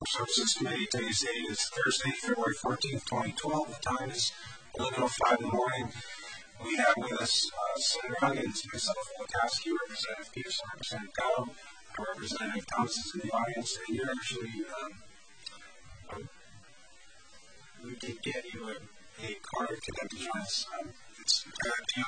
Services Committee. Today's date is Thursday, February 14th, 2012. The time is 11:05 in the morning. We have with us Senator Huggins, myself, Wachowski, Representative Peterson, Representative Gatto, Representative Thomas is in the audience, and you're actually, we did get you a card to come to join us. It's up to you.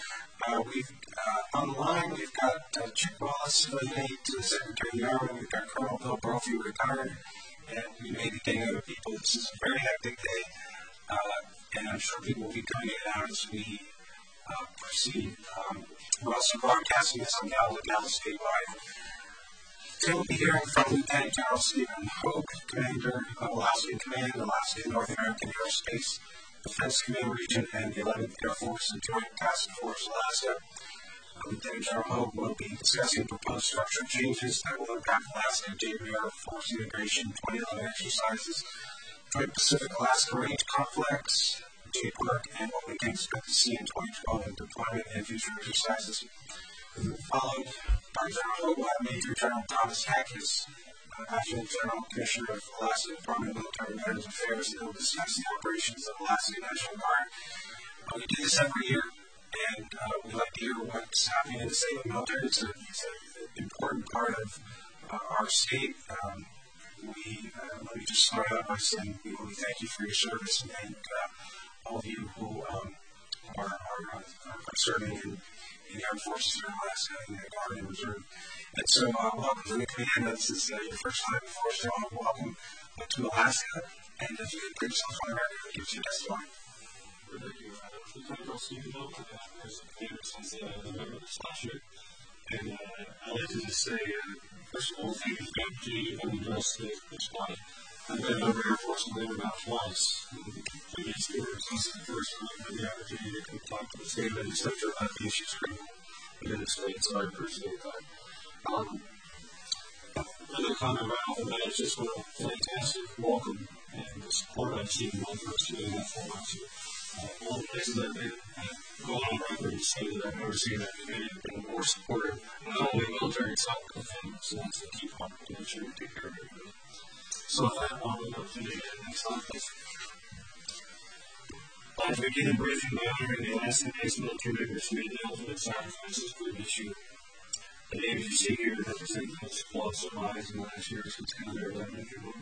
Online, we've got Chick Wallace, who made to the Secretary of the Army. We've got Colonel Bill Brophy, retired, and we may be getting other people. This is a very hectic day, and I'm sure people will be coming in and out as we proceed. We're also broadcasting this on Gallup statewide. Today we'll be hearing from Lieutenant General Stephen Hogue, Commander of Alaskan Command, Alaska North American Aerospace Defense Command Region, and the 11th Air Force and Joint Task Force Alaska. Lieutenant General Hogue will be discussing proposed structural changes that will impact Alaska Joint Air Force Integration 2011 exercises, Joint Pacific Alaska Range Complex, JPARC, and what we can expect to see in 2012 in deployment and future exercises. Followed by General Hogue, we'll have Major General Thomas Hackes, National General Commissioner of Alaska Department of Military and Veterans Affairs, and he'll discuss the operations of Alaska National Guard. We do this every year, and we like to hear what's happening in the state of the military. It's an important part of our state. Let me just start out by saying we thank you for your service and thank all of you who are serving in the Armed Forces in Alaska and the Guard and Reserve. And so, welcome to the command. This is your first time before, so welcome to Alaska. And if you could put yourself on the record, it gives you a testimony. Thank you. Lieutenant General Stephen Hogue, as a commander since November of this last year. And I'd like to just say, first of all, thank you for the opportunity to come and address this body. I've been over Air Force Command about twice. Previous year, this is the first time I've had the opportunity to come talk to the state legislature about the issues in the state, so I appreciate that. Another comment right off the bat is just what a fantastic welcome and the support I've seen in my first 2.5 months here. All the places I've been, I've gone on record and say that I've never seen that community have been more supportive, not only military itself, but family. So that's the key part to make sure we take care of everybody. So with that, I'll move up to the next slide, please. I'd like to begin a briefing by honoring the Alaska-based military members who made the ultimate sacrifices for this year. The names you see here represent those lost their lives in the last year since Canada 11 years ago.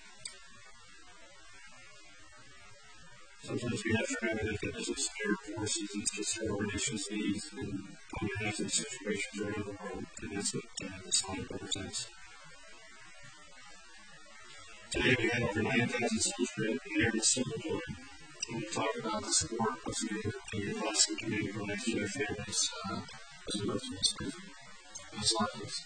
Sometimes we have to remember that the business of air forces is to serve our nation's needs and on behalf of situations around the world, and that's what this slide represents. Today we have over 9,000 soldiers here in Silverwood, and we talk about the support of the Alaska community related to their families as we go through this briefing. Next slide, please.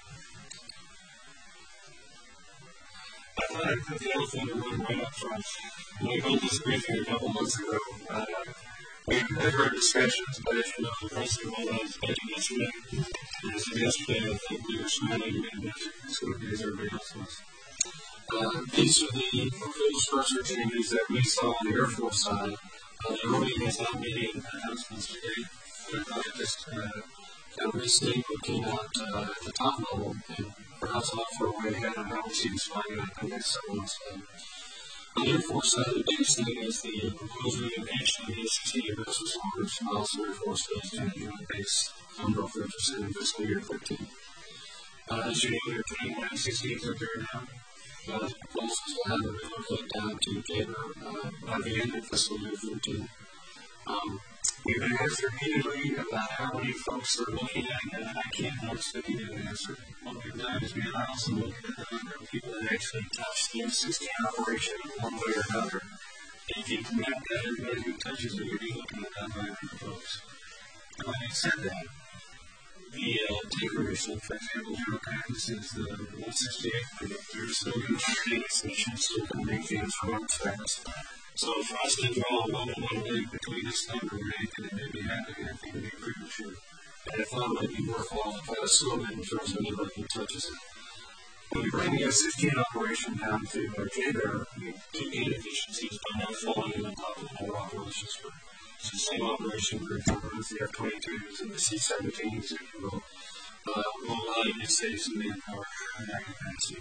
I thought I'd put the elephant in the room right up front. When we held this briefing a couple months ago, we had heard discussions, but as you know, the president rolled out his budget yesterday. And as of yesterday, I think we were smiling and as quickly as everybody else was. These are the proposed structure changes that we saw on the Air Force side. The Army has not made any announcements today, but I thought I'd just restate what came out at the top level and perhaps offer a way ahead on how we see this playing out in the next several months. On the Air Force side, the biggest thing is the proposed relocation of the 16 vessels orders, and also Air Force Base 10 Joint Base number 30% in fiscal year 13. As you know, there are 21 F-16s up there now. The proposals will have them relocate down to Gator by the end of fiscal year 13. We've been asked repeatedly about how many folks are looking at it, and I can't honestly give you an answer. What we've done is we are also looking at the number of people that actually touch the F-16 operation in one way or another. And if you can map that, everybody who touches it, you're looking at that 900 folks. And having said that, the tanker mission, for example, General Patton says the 168th group, they're still going to maintain its mission, still going to maintain its work status. So for us to draw a one-on-one link between this number and anything that may be happening, I think would be premature. And I thought it might be worthwhile to kind of slow it in terms of the number who touches it. When we bring the F-16 operation down to JBER, we do gain efficiencies by not falling on top of the whole operation square. It's the same operation group that runs the F-22s and the C-17s, if you will. Will allow you to save some manpower and that capacity.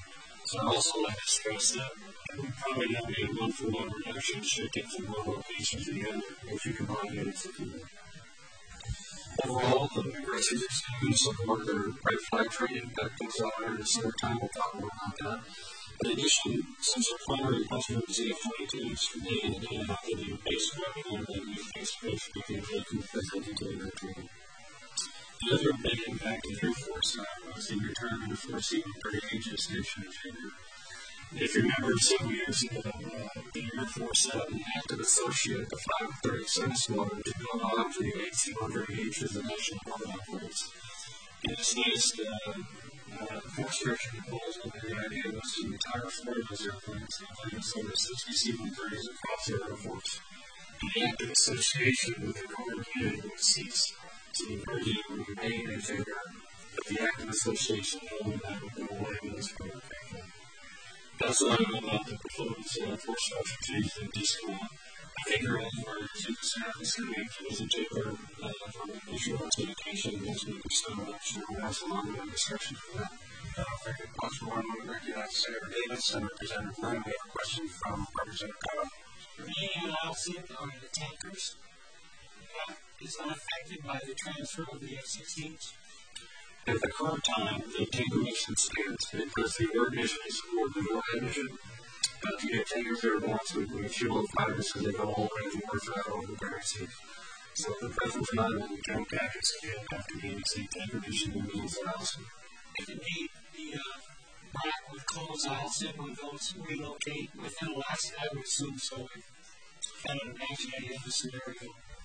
So I'd also like to stress that we probably not be a one-for-one reduction shifting from one location to the other if you combine units of people. Overall, the aggressive students support their red flag training that comes out in the summertime. We'll talk more about that. In addition, since our primary customer is ZF-22s, they have to do base webinar that we face-to-face meetings they can present to their training. The other big impact of Air Force was the return of the 4C-38 gestation chamber. If you remember several years ago, the Air Force had an active associate, the 537 Squadron, to go on to the 8C-138 as the National Guard operates. In this latest force structure proposal, the idea was to retire 4 of those airplanes and place over 60 C-130s across the Air Force. And the active association with the Guard unit would cease. So the Guard unit would remain in favor, but the active association element would go away with this program. That's what I know about the proposed force structure change in DISCO. I think our own part is in the service committee as a taker from the initial expectation as we start up. So we'll have some ongoing discussion for that. Very good. Once more, I'm going to recognize Senator Davis and Representative Lynn. We have a question from Representative Kyle. The outfit on the tankers is unaffected by the transfer of the F-16s? At the current time, the tanker mission stands because the air mission is support the overhead mission. To get tankers that are born with fuel and fighters because they go all the way to warfare over the Bering Sea. So the present time in the joint package scale after the ABC tanker mission means are awesome. If indeed the black would close Alston when those relocate within Alaska, I would assume so. Kind of imagine any other scenario.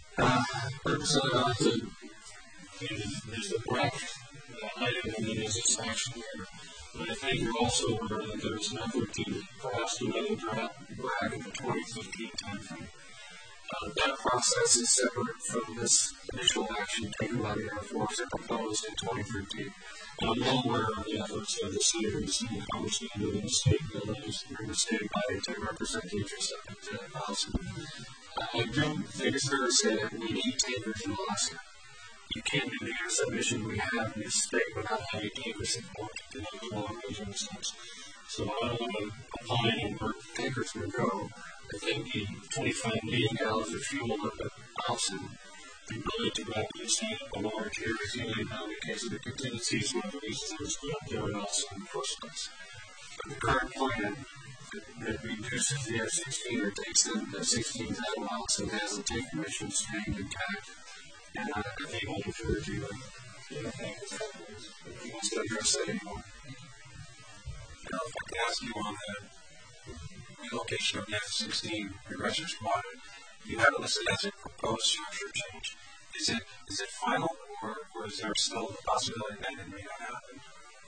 There's the black item and then there's this action there. But I think you're also aware that there's an effort to cross the weather drop back in the 2015 timeframe. That process is separate from this initial action taken by the Air Force and proposed in 2013. And I'm well aware of the efforts of the senators and the congressmen within the state buildings and the state body to represent the interests of the House. I do think it's fair to say that we need tankers in Alaska. You can't do the intercept mission we have in this state without having tanker support to go along those intercepts. So I don't want to opine on where tankers would go. I think the 25 million gallons of fuel up at Alston, the ability to rapidly stand up a large air resilient now in case of the contingencies one of the reasons I was put up there at Alston in the first place. But the current plan that reduces the F-16 or takes the F-16s out of Alston has the tanker mission staying intact. And I think I'll defer to you. If you want to address that anymore. If I can ask you on the relocation of the F-16 Aggressor Squadron, you have it listed as a proposed structure change. Is it final, or is there still the possibility that it may not happen?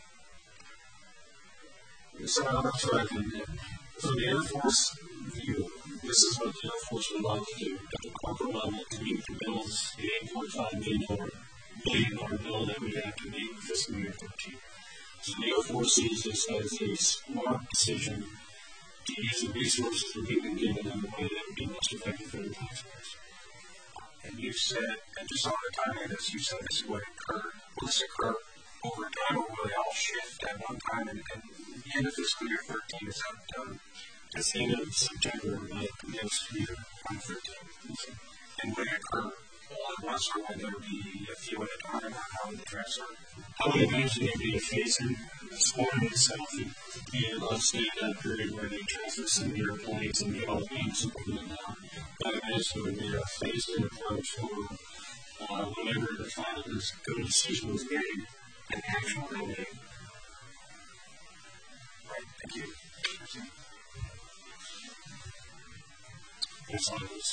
So I'm not sure I can. So the Air Force view, this is what the Air Force would like to do at the corporate level to meet the bills, the $8.5 billion bill that we have to meet in fiscal year 13. So the Air Force sees this as a smart decision to use the resources that we've been given in a way that would be most effective for the taxpayers. And you said, and just on the timing of this, you said this would occur. Will this occur over time, or will they all shift at one time? And the end of fiscal year 13 is out done. It's the end of September of next year, 2013. And will it occur all at once, or will there be a few at a time, or how would the transfer? I would imagine there'd be a phase-in. The squadron itself would stay in that period where they transfer some of the airplanes and get all the names supported now. But I imagine there would be a phase-in approach for whenever the final decision was made and the actual mandate. Right, thank you. Yes, I was.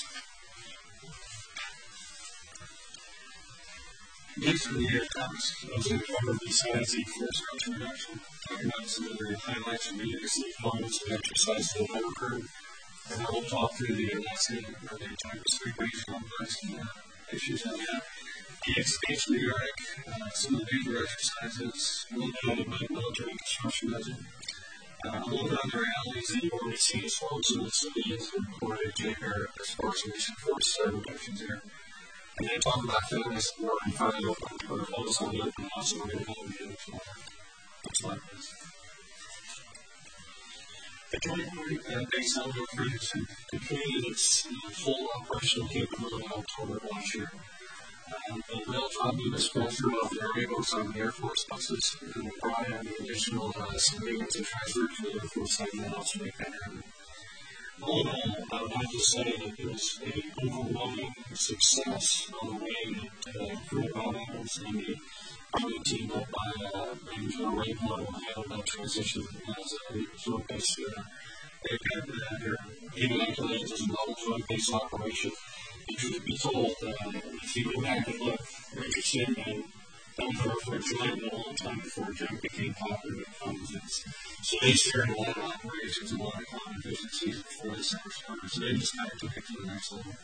Next for the air topics, I was going to cover besides the force structure reduction, talking about some of the highlights and legacy components of exercise that have occurred. And I will talk through the Alaska or the Tigris Freeway complex issues on that. The expansion of the Arctic, some of the major exercises, a little bit about the military construction budget. A little bit on the realities that you already see as well as some of the civilians that reported JPAR as far as mission force reductions there. And they talk about feminist war and finally open protocols on the open house and we're going to have the next slide, please. The joint base outdoor production completed its full operational capability in October of last year. The rail job unit structure of the Army was on the Air Force buses, and we brought in the additional civilians and transferred to the Air Force site and also make that happen. All in all, I would have to say that it was an overwhelming success on the way that Colonel Bob Adams and the Army team led by Major Rainbow handled that transition as a joint base. They've had their giving accolades as a model joint base operation. And truth be told, if you go back and look, Richardson and Elmhurst were joined a long time before joint became popular with conferences. So they shared a lot of operations and a lot of common efficiencies before the summer started. So they just kind of took it to the next level.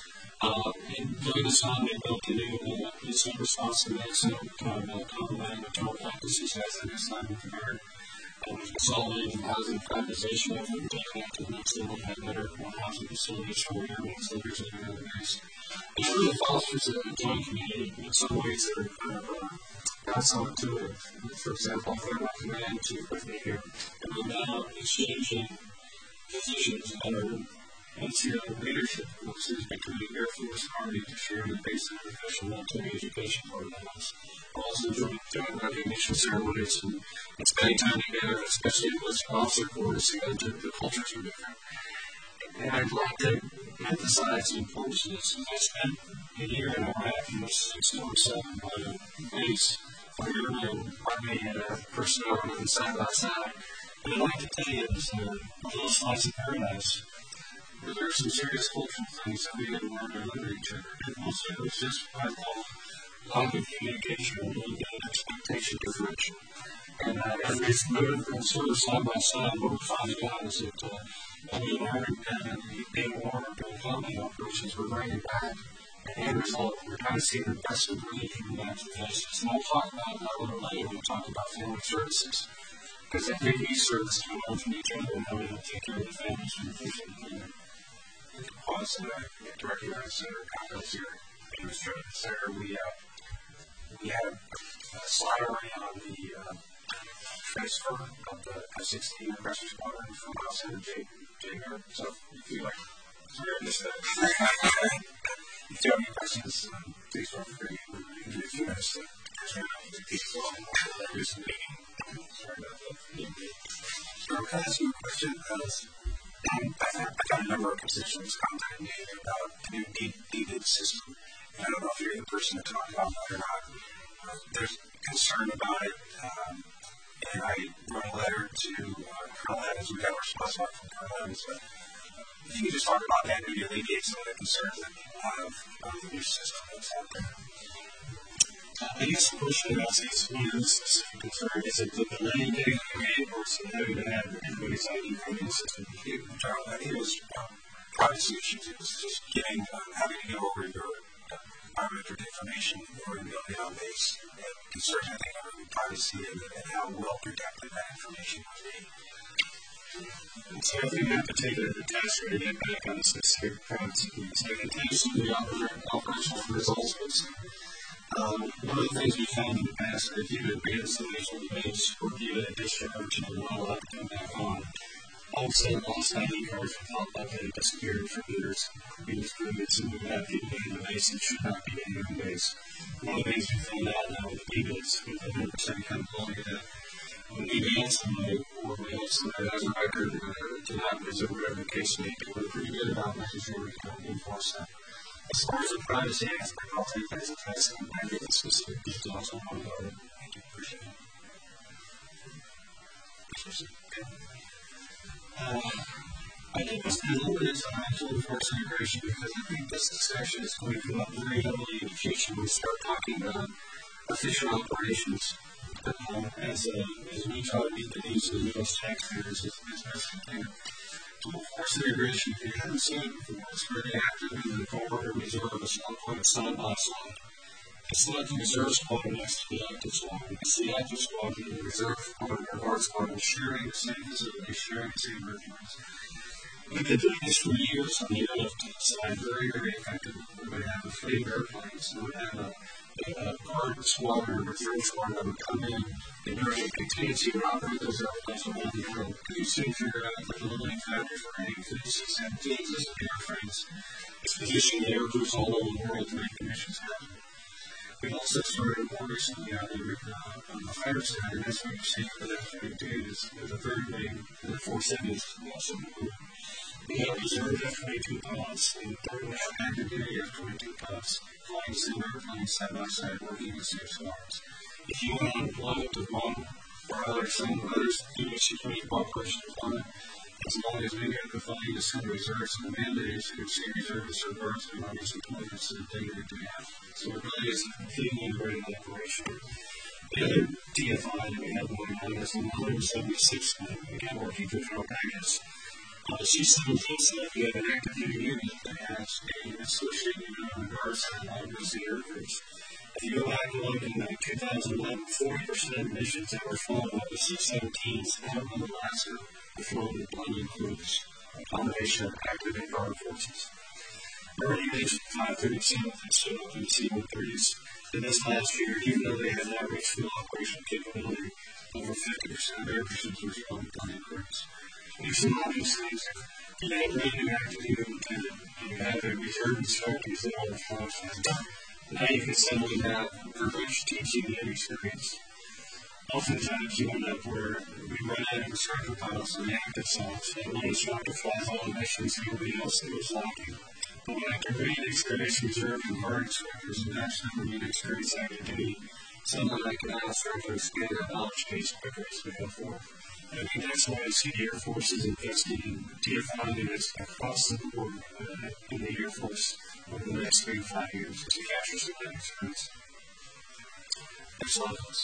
And during this time, they built a new incident response to Mexico, complementing the total practices as an assignment with the Guard. Consolidated housing privatization of the taken to the next level, had better housing facilities for airways, leaders, and other base. It really fosters a joint community in some ways that are kind of not so intuitive. For example, if I'm a command chief with me here, and we're now exchanging positions under NCO leadership courses between Air Force and Army to share the basic professional military education programs. Also doing recognition ceremonies and spending time together, especially with officer corps, the cultures are different. And I'd like to emphasize the importance of this. I spent a year in Iraq in the 647 base for Airmen, Army, and personnel running side by side. And I'd like to tell you is a little slice of paradise. There are some serious cultural things that we had to learn to live with each other. And also, it was just what I call lack of communication and an expectation differential. And as we moved from sort of side by side, what we found out is that the American and the being warmer during combat operations were bringing back. And as a result, we're kind of seeing the best of breed from back to bases. And we'll talk about that a little later when we talk about family services. Because I think we service to learn from each other and how we take care of the families from the future. Pause and director of Senator Condos here. He was trying to say we had a slide already on the transfer of the F-16 aggressor squadron from us and J-Guard. So if you like, sorry, I missed that. If you have any questions, please feel free to give me a few minutes to turn off the people and do some meeting. Sorry about that. So I'm going to ask you a question because I've got a number of constituents contacting me about the new DBID system. And I don't know if you're the person to talk about that or not. There's concern about it. And I wrote a letter to Colonel Evans. We got a response back from Colonel Evans. But if you could just talk about that, maybe alleviate some of the concerns that people have about the new system that's out there. I guess the question about this specific concern is it the delay in getting the main person having to have everybody's ID from the system? I think it was privacy issues. It was just having to go over your biometric information or ability on base and concerns, I think, over privacy and how well protected that information would be. And so I think we have to take a test to get back on the specific privacy piece. I can tell you some of the operational results was one of the things we found in the past is if you had been somebody on the base or if you had a discharge and were not allowed to come back on, all of a sudden lost ID cards would pop up and it disappeared for meters. We just proved it, so we have people in the base that should not be in their base. One of the things we found out now with the DBIDs, with 100% accountability, that when we ban somebody or we have somebody that has a record to not visit whatever the case may be, we're pretty good about making sure we can enforce that. As far as the privacy aspect, I'll take that as a test and I get the specific details on how to go. Thank you. Appreciate it. I think we'll spend a little bit of time actually for integration because I think this discussion is going to come up very heavily in education when we start talking about official operations. As we try to meet the needs of the U.S. taxpayers as best we can. Total force integration, if you haven't seen it before, it's very active in the forward reserve, it's 1 point side by side. I select the reserve squad next to the active squad because the active squad and the reserve squad or guard squad are sharing the same facility, sharing the same routines. We've been doing this for years on the airlift side, very, very effective. We would have a fleet of airplanes, we would have a guard squad or a reserve squad that would come in and during a contingency to operate those airplanes around the world. Because you soon figure out that the limiting factors for any 56-17s is the airframes. It's positioning the air crews all over the world to make the missions happen. We've also started more recently out here on the fighter side, and that's what you're seeing for that F-22 is a very big, the 470s also moving. We have reserve F-22 pilots and 30 active duty F-22 pilots flying similar airplanes side by side working in the same squads. If you want to deploy it to one or some others do a security cooperation deployment, as long as we get the funding to send reserves and mandates, you can see reservists or guards and armies deployments that they need to have. So it really is a completely integrated operation. The other TFI that we have going on is the 176 again working for General Packets. On the C-17 side, we have an active duty unit that has an associated unit on the guard side along with the air crews. If you go back and look in 2011, 40% of missions that were flown by the C-17s out of Alaska were flown with Blending crews, a combination of active and guard forces. I already mentioned 537 that stood up in the C-130s. And this last year, even though they had an average field operation capability, over 50% of their missions were flown with Blending crews. There's some obvious things. You have a brand new active unit lieutenant, and you have a reserve instructors that all fly fast. Now you can suddenly have verbiage teaching and experience. Oftentimes you end up where we run out of instructor pilots on the active side, and one instructor flies all the missions and everybody else goes lacking. But when I can bring in experienced reserve and guard instructors and match them with an experienced active duty, suddenly I can now start to expand our knowledge base quicker as we go forward. And I think that's why I see the Air Force is investing in TFI units across the board in the Air Force over the next 3 to 5 years to capture some of that experience. Next slide, please.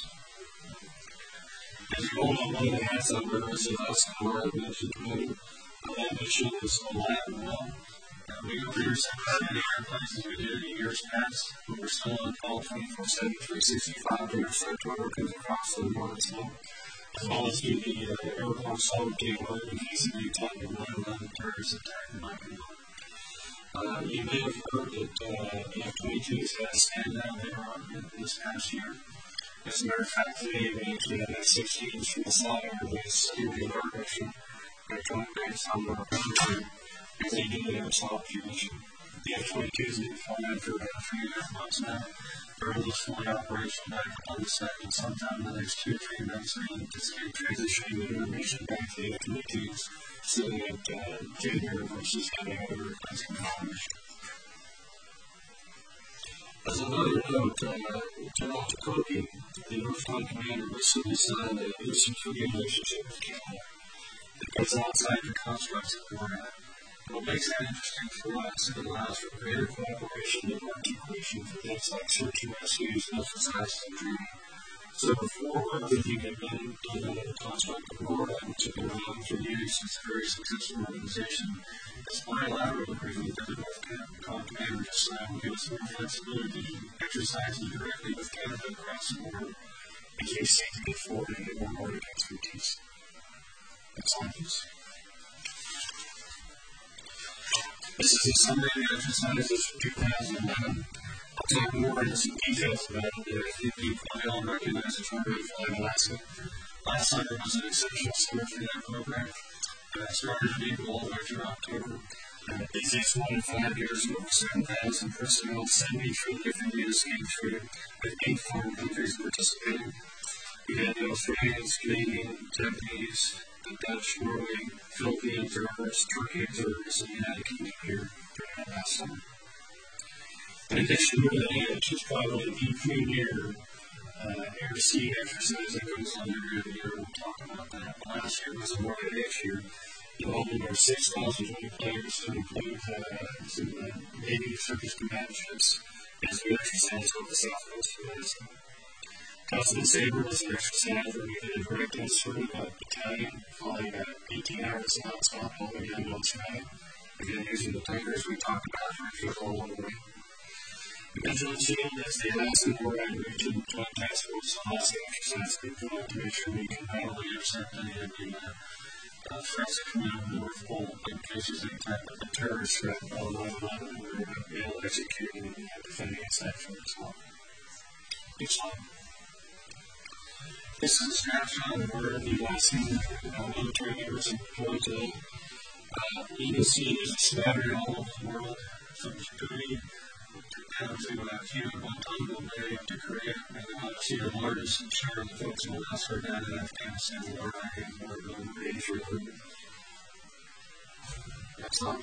As you all know, one of the hats on Rivers is us and our mission committee. That mission is alive and well. We don't produce as many airplanes as we did in years past, but we're still on call 24/7, 365 to intercept workers across the world as well. As well as do the airborne solid gate work in case of any type of 9/11 terrorist attack that might come up. You may have heard that the F-22s had a standout there this past year. As a matter of fact, today we actually have F-16s from the Slot Air Base in the Guard mission. They're joint base on the country as they do their assault mission. The F-22s have been flying for about 3.5 months now. They're almost fully operational back on the site, and sometime in the next 2 or 3 months, they anticipate transitioning the intermission back to the F-22s so that Jet Air versus having other replacement mission. As another note, General Jacoby, the Northern Commander, recently signed a new security relationship with Canada that goes outside the constructs of NORAD. What makes that interesting for us, it allows for greater cooperation and articulation for things like search and rescues and exercises and training. So before everything had been done under the construct of NORAD, which had been around for years since a very successful organization, this bilateral agreement that the North Commander just signed will give us more flexibility to exercise directly with Canada across the border as we seek to get forward into more Nordic expertise. Next slide, please. This is a summary of the exercises for 2011. I'll talk more into some details about it, but I think people all recognize the Tornado Fly Alaska. Last summer was an exceptional summer for that program. It started in April all the way through October. The busiest one in 5 years, over 7,000 personnel, 73 different units came through, with 8 foreign countries participating. We had the Australians, Canadian, Japanese, the Dutch, Norway, Philippine observers, Turkey observers, and the United Kingdom here during that last summer. In addition to that, which is probably the premier air-sea exercise that goes on every year, we'll talk about that. Last year was a more advanced year, involving over 6,020 players to include some Navy surface command ships as we exercise on the south coast of Alaska. Cosmic Sabre was an exercise where we did a direct insert of a battalion flying 18 hours non-stop all the way down to sky. Again, using the tankers we talked about for fuel all the way. Vigilance Unit is the Alaska Warride Region Joint Task Force Alaska Exercise Group to make sure we can not only intercept any of the threats that come out of the North Pole, but in case there's any type of a terrorist threat, 9/11, we're going to be able to execute and defend against that threat as well. Next slide. This is a snapshot of where the Alaskan military members are deployed today. You can see there's a smattering all over the world, from Djibouti down to Cuba, Guantanamo Bay, to Korea, and then obviously the largest share of the folks in Alaska are down in Afghanistan, war, and more than Asia. Next slide.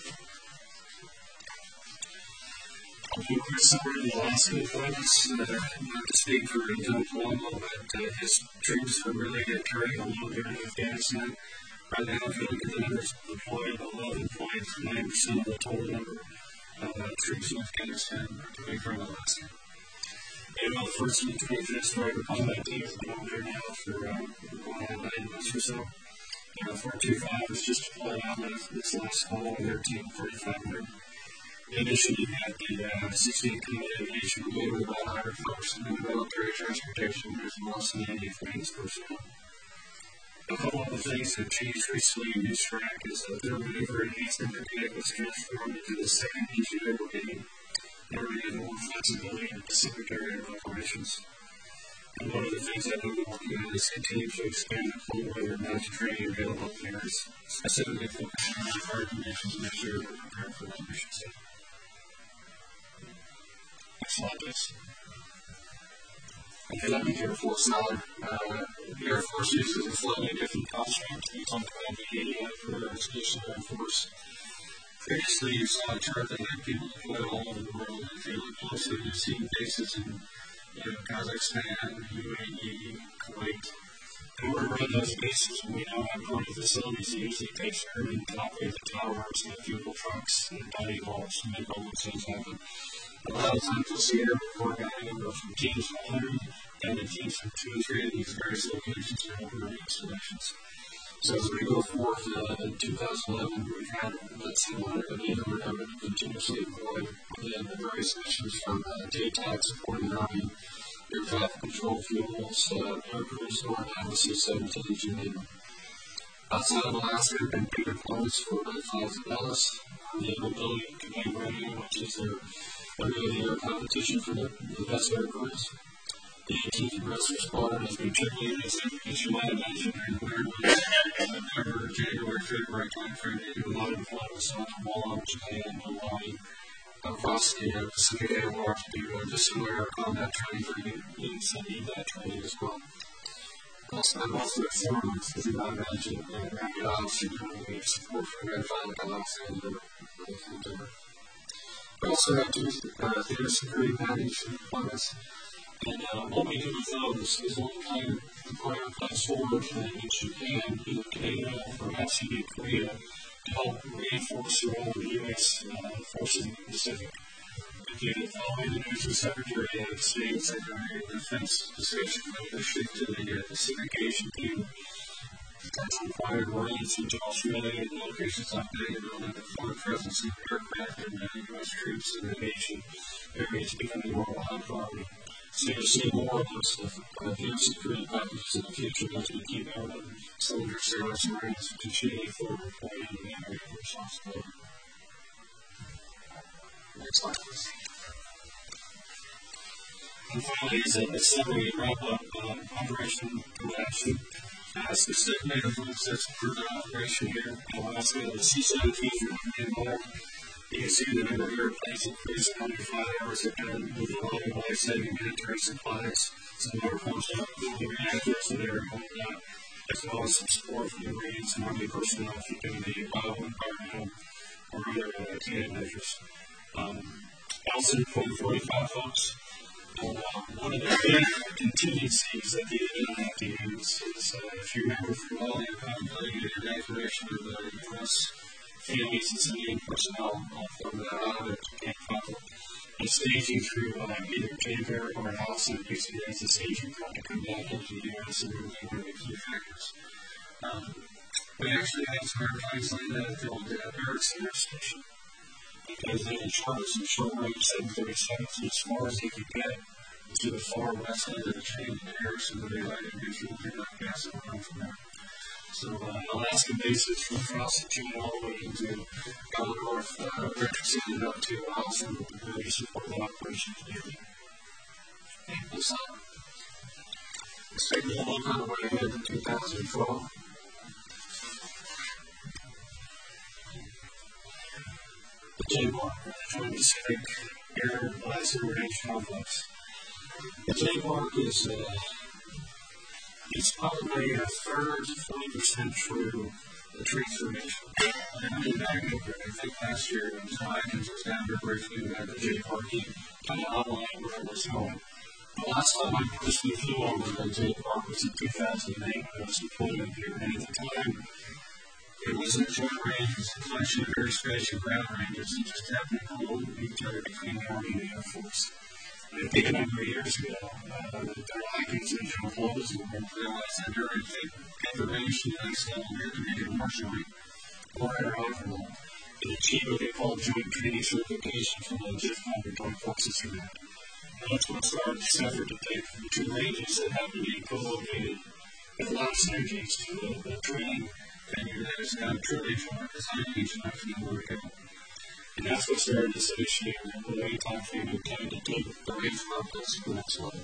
A quick summary of the Alaska deployments, not to speak for Lieutenant Palumbo, but his troops are really carrying a load there in Afghanistan. Right now, if you look at the numbers deployed, 11.9% of the total number of troops in Afghanistan are coming from Alaska. And the 1st and 25th Striker Combat Team has been over there now for going on 9 months or so. 425 was just deployed out this last fall with their team 4,500. In addition, you have the 16th Combat Aviation Brigade with about 100 folks in the military transportation, as well as some Navy Marines personnel. A couple of the things that changed recently in East Iraq is that their maneuver enhancement brigade was transformed into the 2nd Engineer Brigade, in order to get more flexibility in the Pacific area of operations. And one of the things that we've been working on is continuing to expand the cold weather and mountain training available up there, specifically focusing on fire conditions to make sure that we're prepared for those missions. Next slide, please. Okay, let me Air Force solid. The Air Force uses a slightly different construct. We talked about the ADF for Expeditionary Air Force. Previously, you saw a chart that had people deployed all over the world. If you look closely, you've seen bases in Kazakhstan, UAE, Kuwait. In order to run those bases, we now have permanent facilities that usually take airmen to operate the towers and the fuel trucks and dining halls to make all those things happen. A lot of times you'll see air organizing go from teams of 100 down to teams of 2 or 3 of these various locations and over installations. So as we go forth in 2011, we've had, let's see, 180 having continuously deployed within the various missions from JTAC supporting the Army, air traffic control fuels, air crew store, and the C-17s, you name it. Outside of Alaska, there have been big deployments for the flights of Dallas, the Mobility Command Radio, which is their air competition for the best air crews. The 18th Rescue Squadron has been tripling this, as you might imagine, in November, January, February timeframe. They do a lot of deployments on Guam, Japan, Hawaii, across the Pacific Air War to do just similar combat training for units that need that training as well. I'm also at Forwarders, as you might imagine, and Rapid Ops, you're doing support for Red Alaska and we also have 2 theater security package deployments. And what we do with those is when we deploy our flights forward in Japan, either Canada or actually Korea, to help reinforce the role of the U.S. forces in the Pacific. Again, following the news of Secretary of the State, Secretary of Defense discussion leadership to the Pacific Asian team, that's required Marines into Australia and locations like that in order to form a presence of aircraft and U.S. troops in the Asian areas becoming more of a high priority. So you'll see more of those theater security packages in the future as we keep our soldiers, sailors, and Marines continuing forward reporting in the area of responsibility. Next slide, please. And finally, is a summary wrap-up Operation Compassion. Specific movements for the operation here in Alaska, the C-17s are involved. You can see the number of airplanes increased every 5 hours a day with a lot of life-saving military supplies. Some more comes out with the reactors that are holding out, as well as some support from the Marines and Army personnel for doing the bioenvironmental or other candidate measures. Also, 45 folks. One of the big contingencies that the agency have to use is, if you remember from all the accountability and evacuation of the U.S. families and civilian personnel from the island of Camp Falcon, and staging through either Janbury or Allison, using it as a staging point to come back into the U.S. and really one of the key factors. We actually had some airplanes landed at the old Barracks Air Station. because they were short, some short range 737s as far as they could get to the far west end of the chain in Harrison, where they landed usually not gas around from there. So Alaska bases from across the chain all the way into North Richardson and up to Allison, where we support the operations daily. What's up? Let's take a look on the way ahead to 2012. The JBAR, the Joint Pacific Air Blasted Range Complex. The JBAR is it's probably a third to 40% through the transformation. And I mean, back over it, I think last year when Tom Atkins was down here briefly at the JBAR, he kind of outlined where it was going. The last time I personally flew over the JBAR was in 2008 when I was deployed up here, and at the time, it was a joint range, it was a collection of airspace and ground ranges that just happened to hold each other between the Army and the Air Force. I think a number of years ago, Dr. Atkins and General Close realized that there is information at this level here to make it more joint, more interoperable, and achieve what they call joint training certification from the JFCOM or Joint Forces Command. And that's what started this effort to take the two ranges that have to be co-located with a lot of synergies to the training venue that is now truly joint design each and every number of And that's what started this initiative in the late time frame intended to take the range levels to the next level.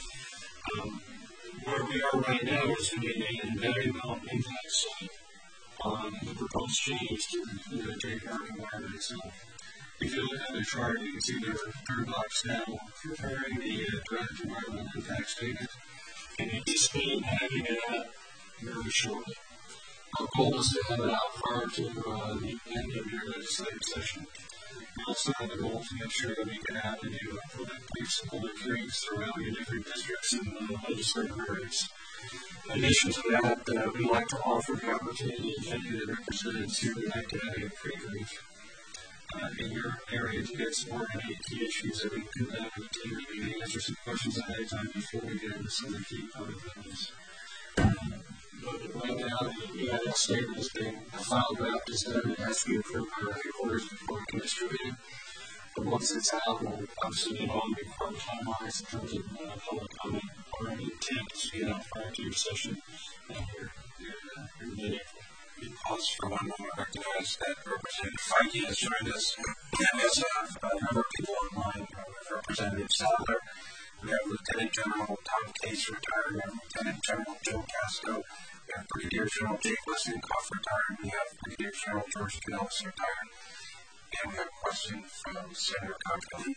Where we are right now is in an embedded mountain impact site on the proposed change to the JBAR environment itself. If you look at the chart, you can see there are third box now preparing the direct environmental impact statement and anticipating having it out very shortly. Our goal is to have it out prior to the end of your legislative session. We also have a goal to make sure that we can have and put in place public hearings throughout your different districts and legislative areas. In addition to that, we like to offer the opportunity to any of the representatives who would like to have a pre-brief in your area to get some more on any key issues that we could have with the team and maybe answer some questions ahead of time before we get into some of the key public things. Right now, the EIS statement is being filed draft is done. It has to be approved by our headquarters before we can distribute it. But once it's out, we'll obviously get on before timelines in terms of public comment. Our intent is to get out prior to your session and your meeting. We pause for one moment. I recognize that Representative Feige has joined us. We also have a number of people online. Representative Sadler. We have Lieutenant General Tom Case retired. We have Lieutenant General Joe Casco. We have Brigadier General Jake Westinghoff retired. We have Brigadier General George Canellis retired. And we have a question from Senator Conkling.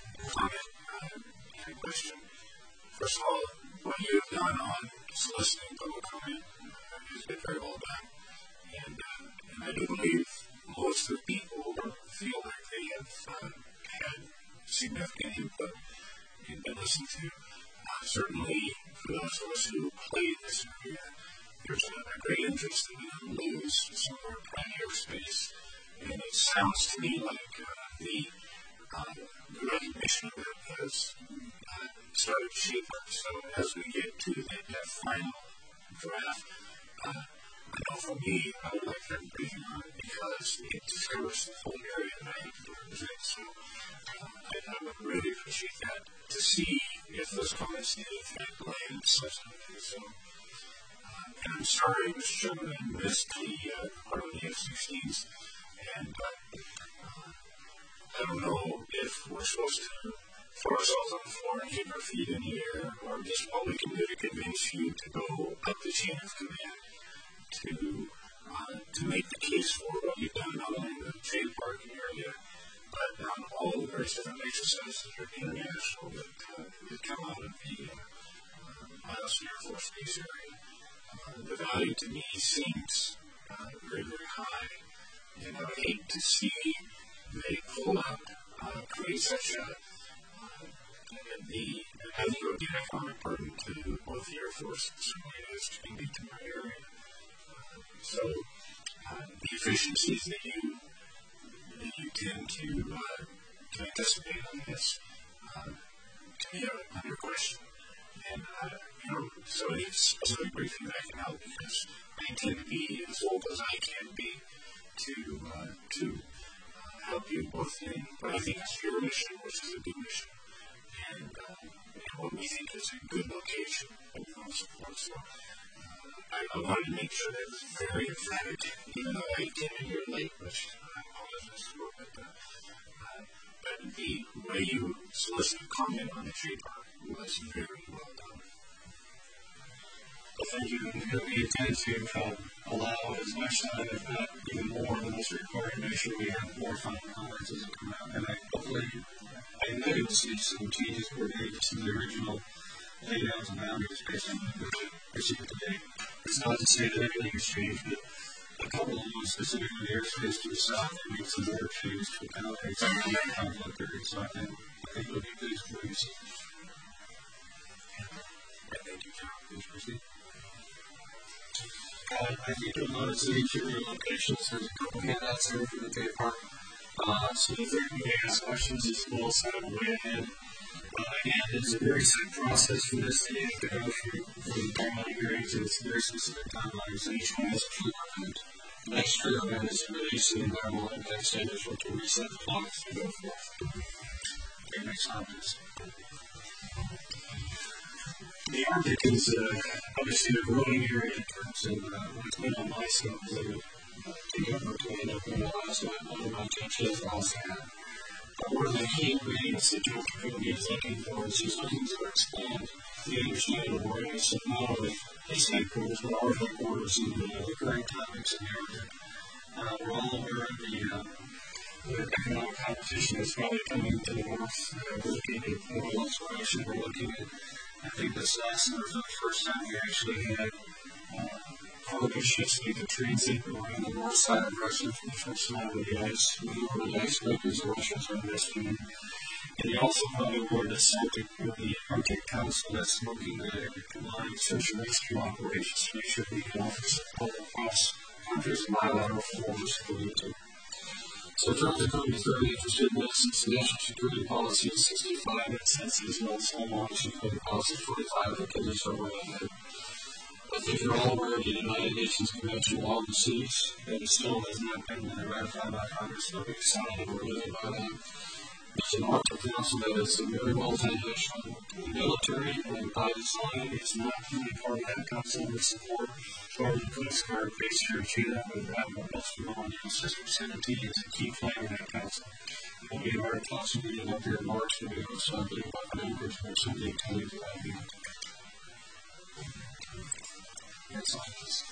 Any question? First of all, what you have done on soliciting public comment has been very well done. And I do believe most of the people feel like they have had significant input and been listened to. Certainly, for those of us who play in this area, there's a great interest in lose some of our prime airspace. And it sounds to me like the recognition of that has started to shape up. So as we get to that final draft, I know for me, I would like that briefing on it because it covers the full area that I have to represent. So I would really appreciate that to see if those comments did in fact land substantively. So, and I'm sorry, Mr. Chairman, I missed the part of the F-16s. And I don't know if we're supposed to throw ourselves on the floor and keep our feet in the air, or just what we can do to convince you to go up the chain of command to make the case for what you've done not only in the trade parking area, but on all the various different exercises that are international that come out of the Miles Air Force Base area. The value to me seems very, very high. And I would hate to see they pull up, create such a, as you the economic burden to both the Air Force and certainly as to my area. So the efficiencies that you tend to anticipate on this, to me, are under question. And, so it's a specific briefing that I can help because I intend to be as old as I can be to help you both in what I think is your mission, which is a good mission, and what we think is a good location that we want to support. So I wanted to make sure that it was very emphatic, even though I came in here late, which I apologize for, but the way you solicited comment on the tree park was very well done. Well, thank you. We intend to allow as much time, if not even more, than what's required to make sure we have more final comments as they come out. And I noted to see some changes were made to the original layouts and boundaries based on what we received today. It's not to say that everything has changed, but a couple of them, specifically the airspace to the south, that makes some more change to accommodate some of that conflict area. So I think it would be pleased for you to see. Thank you, John. Please proceed. I think you'll notice in each of your locations there's a couple handouts here for the day park. So the third you may ask questions is a little set up way ahead. And it's a very set process for this that you have to go through for the parliament hearings. It's very specific timelines. So each one has a true event. The next true event is to release the environmental impact standards, which will reset the clocks and go forth. Okay, next slide, please. The Arctic is obviously a growing area in terms of what's been on my side. Take over to end up in Alaska, one of my teachers also had. One of the key ingredients that John Jacoby is looking for is he's looking to expand the understanding of awareness of not only his headquarters, but our headquarters and the current topics in the Arctic. We're all aware of the economic competition that's probably coming to the north. We're looking at oil exploration. We're looking at, I think this last summer was the first time we actually had cargo ships making transit around the north side of Russia from the first side of the ice. We know the ice breakers the Russians are investing in. And you also probably aware the Arctic Council that's looking at combined search and rescue operations to make sure we can offer support across countries and bilateral forums for you too. So John Jacoby is very interested in this. It's national security policy 65 that sets as well as homeland security policy 45 that can be somewhere ahead. I think you're all aware of the United Nations Convention on the Seas, and it still has not been ratified by Congress, so we're excited we're living by that. It's an Arctic Council that is very multinational. The military, and by design, is not really part of that council. We support part of the Coast Guard based here in Chile, with Admiral Buster Sister 17 is a key player in that council. And we are possibly up here in March, and we also have the members or something to do that. Next slide, please.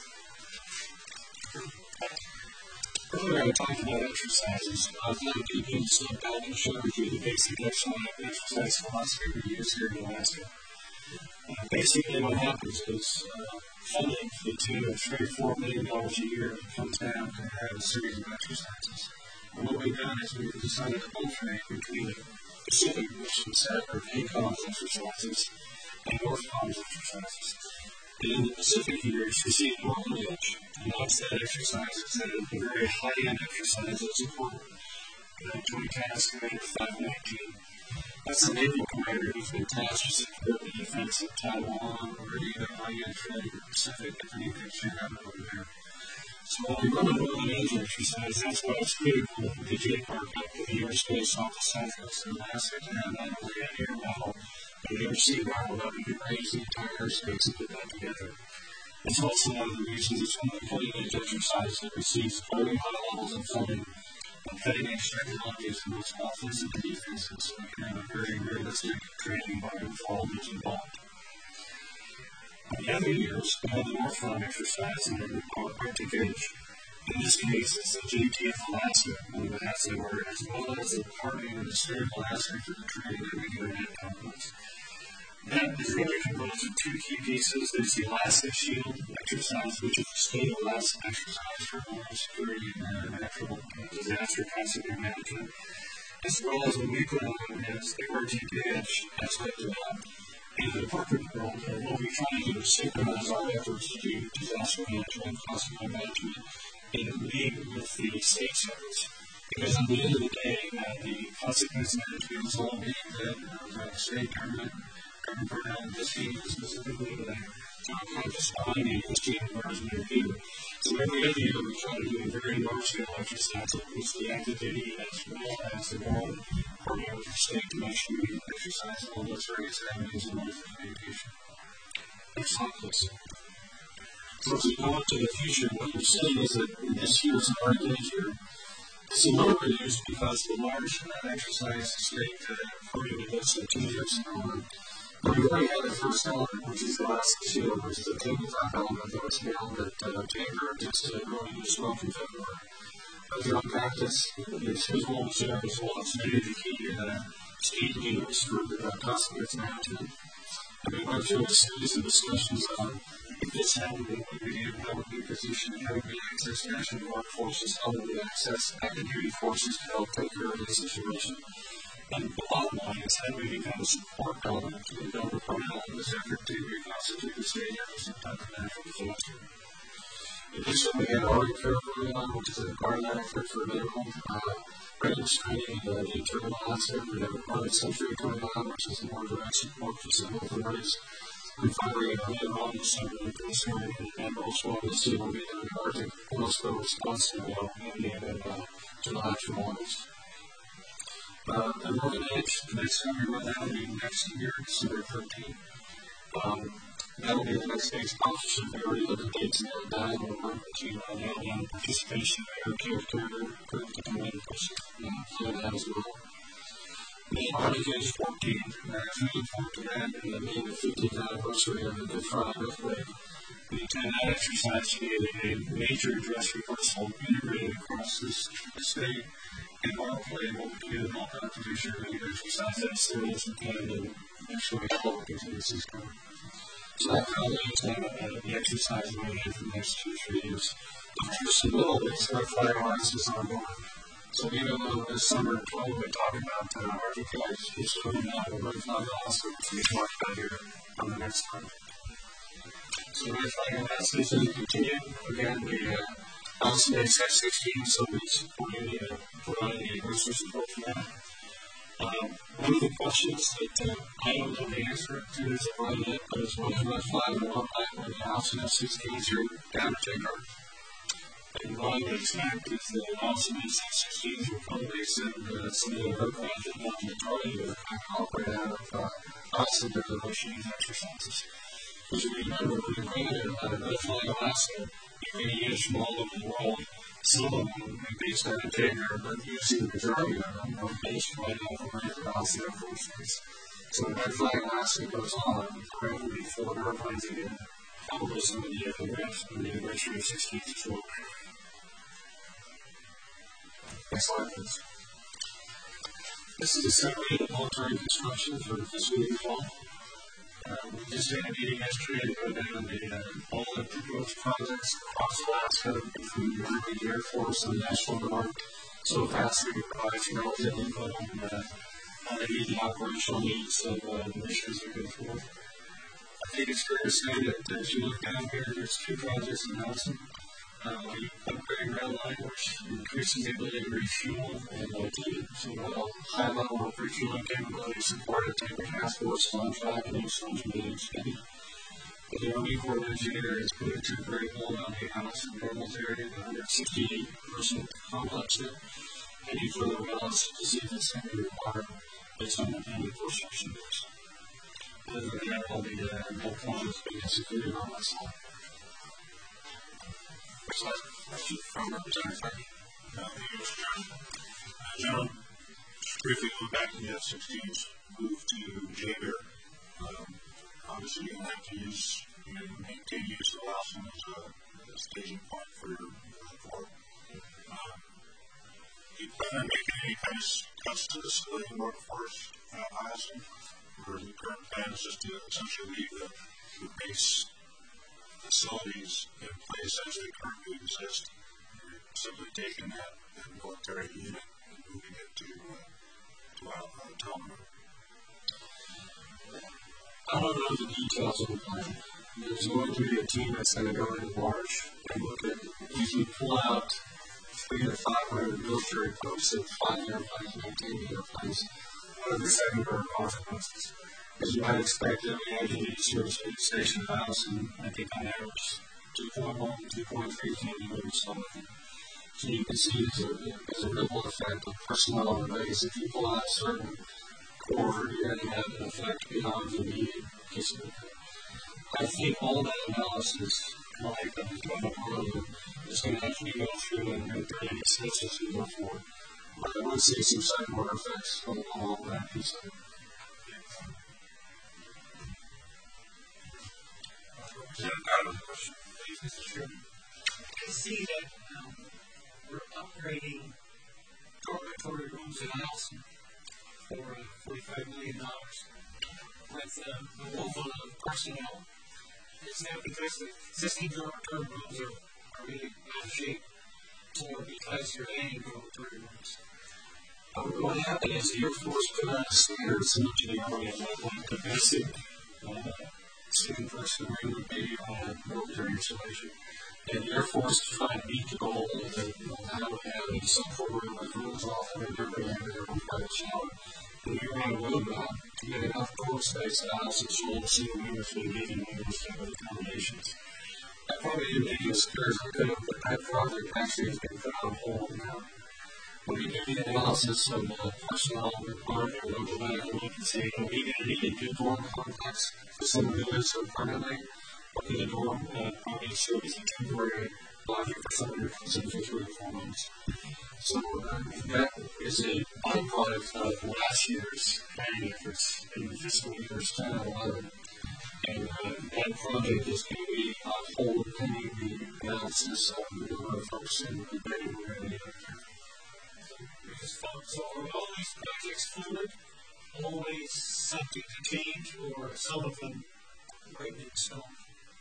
Earlier I talked about exercises. I thought people would step back and share with you the basic exercise philosophy we use here in Alaska. Basically what happens is funding for the tune of $3 or $4 million a year comes down to have a series of exercises. And what we've done is we've decided to alternate between the Pacific, which is our ACOMS exercises, and NORTHCOMS exercises. And in the Pacific years, you see Northern Edge, and that's that exercise. It's a very high-end exercise that's important. Joint Task Commander 519. That's the Naval commander who's been tasked to support the defense of Taiwan or any other high-end threat in the Pacific if anything should happen over there. So when we run a Northern Edge exercise, that's why it's critical that the JPARC up with the airspace off the southwest of Alaska to have not only an air model, but an air-sea model that we can raise the entire airspace and put that together. It's also one of the reasons it's one of the cutting-edge exercises that receives very high levels of funding. Cutting-edge technologies in both offensive and defensive, so we can have a very realistic training environment for all those involved. On the other years, we have the NORTHCOM exercise and the Arctic Edge. In this case, it's the JTF Alaska, and that's the word, as well as the partnering of the state of Alaska for the training that we do in that complex. That is really composed of two key pieces. There's the Alaska Shield exercise, which is a state of Alaska exercise for homeland security and natural disaster consequence management, as well as what we put on as the RTPH aspect of that. In the corporate world, what we try to do is synchronize our efforts to do disaster management, consequence management, and lead with the state efforts. Because at the end of the day, the consequence management is all being led by the state government, government this team specifically, but just behind me, 15 bars in your feet. So every other year we try to do a very large-scale exercise that puts the active duty as well as the normal program for state to make sure you exercise all those various avenues in life and education. Next slide, please. So as we go into the future, what you're seeing is that this year is an organic year. It's a little reduced because the large exercise state program events in 2 years ago. But we already had the first element, which is the last issue, which is a tabletop element that was held at Tanger just early this month in February. As you unpack this, it's visual material as well as many of the key state leaders for the customers now too. And we went through a series of discussions on if this happened, what would be a public position, how would we access national workforces, how would we access active duty forces to help take care of the situation. And the bottom line is how do we become a support element to the donor program in this effort to reconstitute the state after some type of natural disaster. Additionally, we had Arctic Care going on, which is a guideline effort for medical registering the internal asset. We have a private century coming on, which is more direct support for civil authorities. And finally, later on this summer, the concern and also this year will be the Arctic Coastal Response Development and July to August. The Northern Edge, the next time we run that will be next year, December 13th. That will be the next day's sponsorship. We already have the dates nailed down. We're working to nail down participation in our character group to come in for that as well. The Arctic Edge 14, we look forward to that, and then being the 50th anniversary of the Good Friday Earthquake. We intend that exercise to be a major dress rehearsal integrated across the state. And hopefully what we do is not have to do sure that you exercise that serious and kind of actually all the contingencies coming. So that kind of leads to the exercise going in for the next 2 or 3 years. The first and middle is our firearms is ongoing. So even though this summer 12 we talk about Arctic Edge, it's really not a red flag also, which we talk about here on the next slide. So the red flag analysis is continued. Again, the Allison Day Set 16, so we provide the research support for that. One of the questions that I don't know the answer to is about it, but it's one of the flag and one night when the Allison F-16s are down to Tanger. And what I would expect is that Allison F-16s will come base in some of the aircraft that have the majority that operate out of Allison during the machine exercises. Because we remember we created about a red flag Alaska. Many years from all over the world, some of them will be based out of Tanger, but usually the majority of them are based right out of the Alaska Air Force Base. So when Red Flag Alaska goes on, there will be 4 airplanes again, probably some of the aircraft and the integration of 16s as well. Next slide, please. This is a summary of military construction for the fiscal year fall. We just had a meeting yesterday to go down all the proposed projects across Alaska, including the Army, the Air Force, and the National Guard, so fast we can provide some relative input on how they meet the operational needs of the missions that go forward. I think it's fair to say that as you look down here, there's 2 projects in Nelson. We upgrade rail line, which increases the ability to refuel and so high level of refueling capability supported Tanger Task Force on track and also meeting steady. The Army Corps of Engineers has put a temporary hold on the Allison Normals area, the 168-person complex there, and any further wells to see if it's going to be required based on the pending construction bids. Other than that, all the whole plans being executed on that side. Question from Representative Frank. John, just briefly going back to the F-16's move to Jaeger, obviously you're going to have to maintain use of Allison as a staging point for your Corps. Do you plan on making any kind of cuts to the civilian workforce at Allison? Or the current plan is just to essentially leave the base facilities in place as they currently exist? You're simply taking that military unit and moving it to Talmadge. I don't know the details of the plan. There's going to be a team that's going to go in March and look at, usually pull out 300 to 500 military folks that fly the airplanes, maintain the airplanes. What are the secondary consequences? As you might expect, every activity service station house, and I think on average 2.1, 2.3 kilometers. So you can see there's a ripple effect of personnel and race. If you pull out a certain core, you're going to have an effect beyond the immediate case. I think all that analysis, like I was going over earlier, is going to have to be gone through and make any sense as we go forward. But I would see some second order effects on all that piece of it. I see that we're upgrading dormitory rooms at Allison for $45 million with the removal of personnel. Is that because the existing dormitory rooms are really out of shape, or because you're adding dormitory rooms? What happened is the Air Force put out a standard similar to the Army at that point, the basic second person room would be on military installation. And the Air Force is trying to meet the goal that now we have a central room with rooms off and everybody having their own private shower. And we were on a roadmap to get enough dorm space at Allison so all the single members would be meeting members to have accommodations. That probably didn't make it as clear as I could have, but that project actually has been put on hold now. When we do the analysis of the personnel requirement, we'll go back and look and say, are we going to need a new dorm complex for some of the so permanently? Or can the dorm probably serve as a temporary lodging for some of your facilities for 3 or 4 months? So that is a byproduct of last year's planning efforts in the fiscal years 10 and 11. And that project is going to be on hold pending the analysis of the number of folks in the building we're going to need up there. So are all these projects fluid, always subject to change, or some of them written in stone?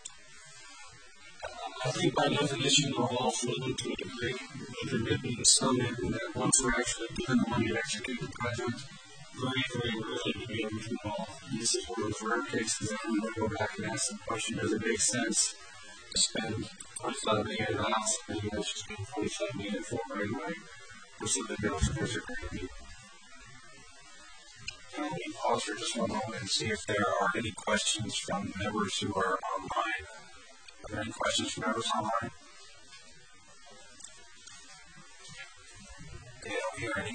I think by definition they're all fluid to a degree. They're written in stone that once we're actually given the money to execute the project, very, very rarely do we ever involve. This is one of those rare cases that I'm going to go back and ask the question, does it make sense to spend $25 million at house and then just spend $45 million for right away? Or something else that was going to be. Let me pause for just one moment and see if there are any questions from members who are online. Are there any questions from members online? Okay, I don't hear any.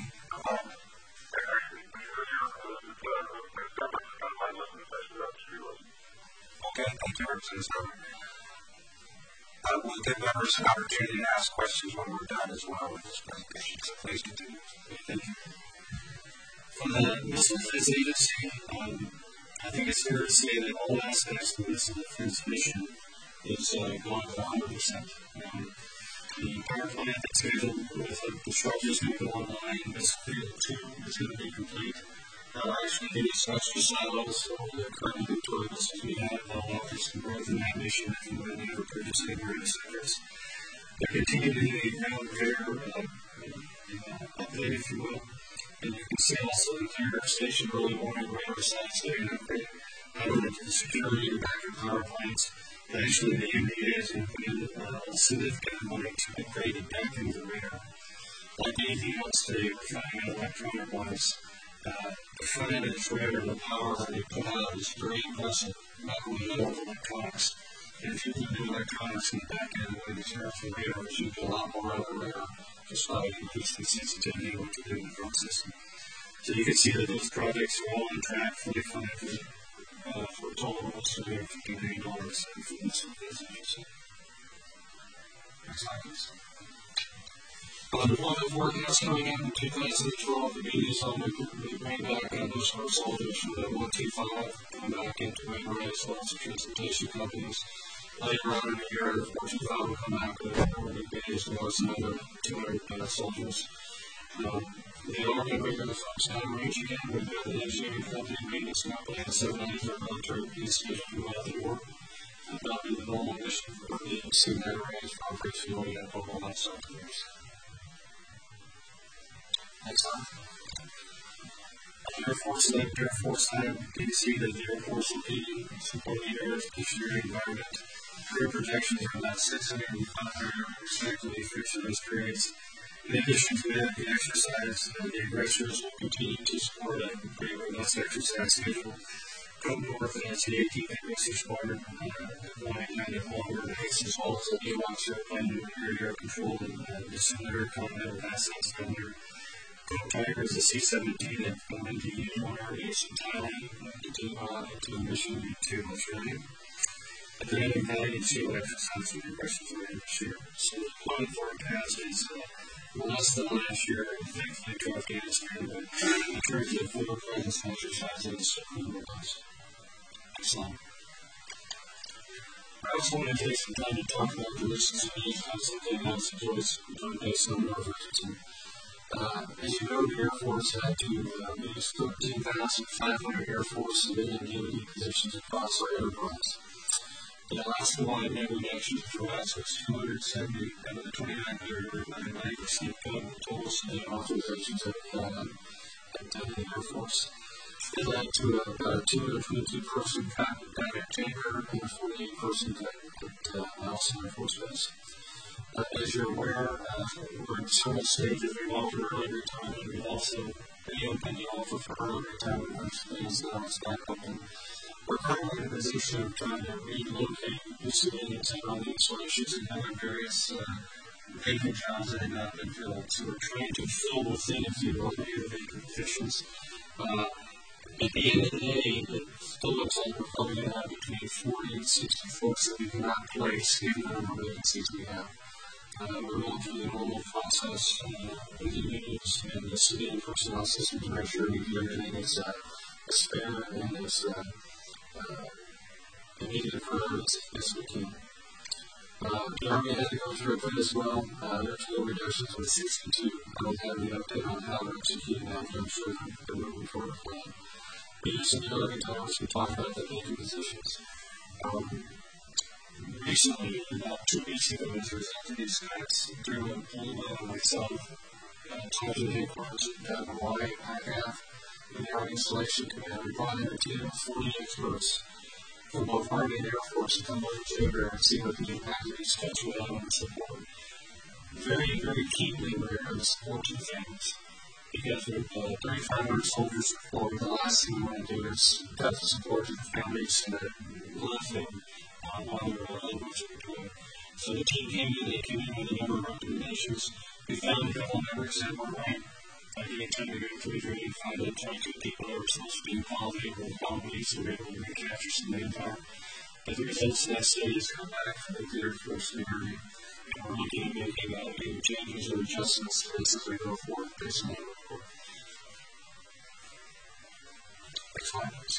Okay, thank you, Representative. We'll give members an opportunity to ask questions when we're done as well with this presentation, so please continue. Thank you. From the Missile Defense Agency, I think it's fair to say that all aspects of the Missile Defense mission is going to 100%. The power plant that's scheduled with the structures going to go online in this period 2 is going to be complete. Actually, getting structure silos, so the current inventory lists we have will offer some growth in that mission if and when they ever purchase any more sectors. They're continuing a ground repair upgrade, if you will. And you can see also the entire station early morning radar sites that are going to upgrade not only to the security and backup power plants, but actually the MDA is going to put in a significant money to upgrade the back end of the radar. Like anything else today, we're finding out electronic-wise. The front end of this radar and the power that they put out is very impressive, not only in electronics. And if you put new electronics in the back end of the territory radar, you get a lot more out of the radar just by increasing sensitivity of what to do in the drone system. So you can see that those projects are all on track, fully funded for a total of almost $350 million for this agency. Next slide, please. The deployment forecast coming out in 2012, the media is on the bring back additional soldiers from the 125, come back into regular as well as the transportation companies. Later on in the year, the 425 will come back with 40 days to us another 200 soldiers. They are going to bring the folks down range again. We've got the engineering company, maintenance company, and 7 days of military peace scheduled to go out the war. That'll be the normal mission for the agency in that range for Operation Orient over the last 7 years. Next slide. Air Force side, you can see that the Air Force will be supporting the air environment. Career projections are about 600 and 500 respectively for each of those periods. In addition to that, the exercise and the aggressors will continue to support a pretty robust exercise schedule. up north, and it's the 18th Air Squadron, flying kind of longer base, as well as the AWACS airplane doing air control and dissimilar continental assets down there. Go Tiger is a C-17 that going to use on our base in Thailand to do a mission to Australia. At the end of that, you see what exercise and regressions are in this year. So the deployment forecast is less than last year, thankfully, to Afghanistan, but in terms of forward presence and exercises, it's pretty robust. Excellent. I also want to take some time to talk about the recent studies on something else that was done based on North Richardson. As you know, the Air Force had to use 13,500 Air Force civilian DoD positions across our enterprise. The last one naval reduction for us was 270 out of the 2,900, or 90% of total civilian authorizations at the Air Force. It led to about a 222-person dynamic tanker and a 48-person at Nelson Air Force Base. As you're aware, we're in several stages. We've offered early retirement. We've also reopened the offer for early retirement once things now is back open. We're currently in a position of trying to relocate the civilians and all the installations and having various vacant jobs that have not been filled. So we're trying to fill within, if you will, the vacant positions. At the end of the day, it still looks like we're probably going to have between 40 and 60 folks that we cannot place given the number of vacancies we have. We're going through the normal process with the unions and the civilian personnel system to make sure we do everything as spare and as immediate for as we can. The Army had to go through it as well. Their total reductions was 62. I don't have any update on how they're executing that, but I'm sure they're moving toward a plan. We used to do every time we talk about the vacant positions. Recently, about 2 weeks ago, as a result of these cuts, through a poll myself, Sergeant Headquarters at Hawaii, ICAF, and the Army Installation Command, we brought in a team of 40 experts from both Army and Air Force to come over together and see what the impact of these cuts would have on support. Very, very keenly, we're going to support two things. Because with 3,500 soldiers deployed, the last thing we want to do is cut the support to the families that are left while they're language deployed. So the team came in, they came in with a number of recommendations. We found a couple of members that were right. Giving time to go through training, find out 22 people that were supposed to be involved in the quality, so we were able to recapture some manpower. But the results of that study has come back from the Air Force and the Army. And we're looking at making changes or adjustments to basically go forward based on the report. Next slide, please.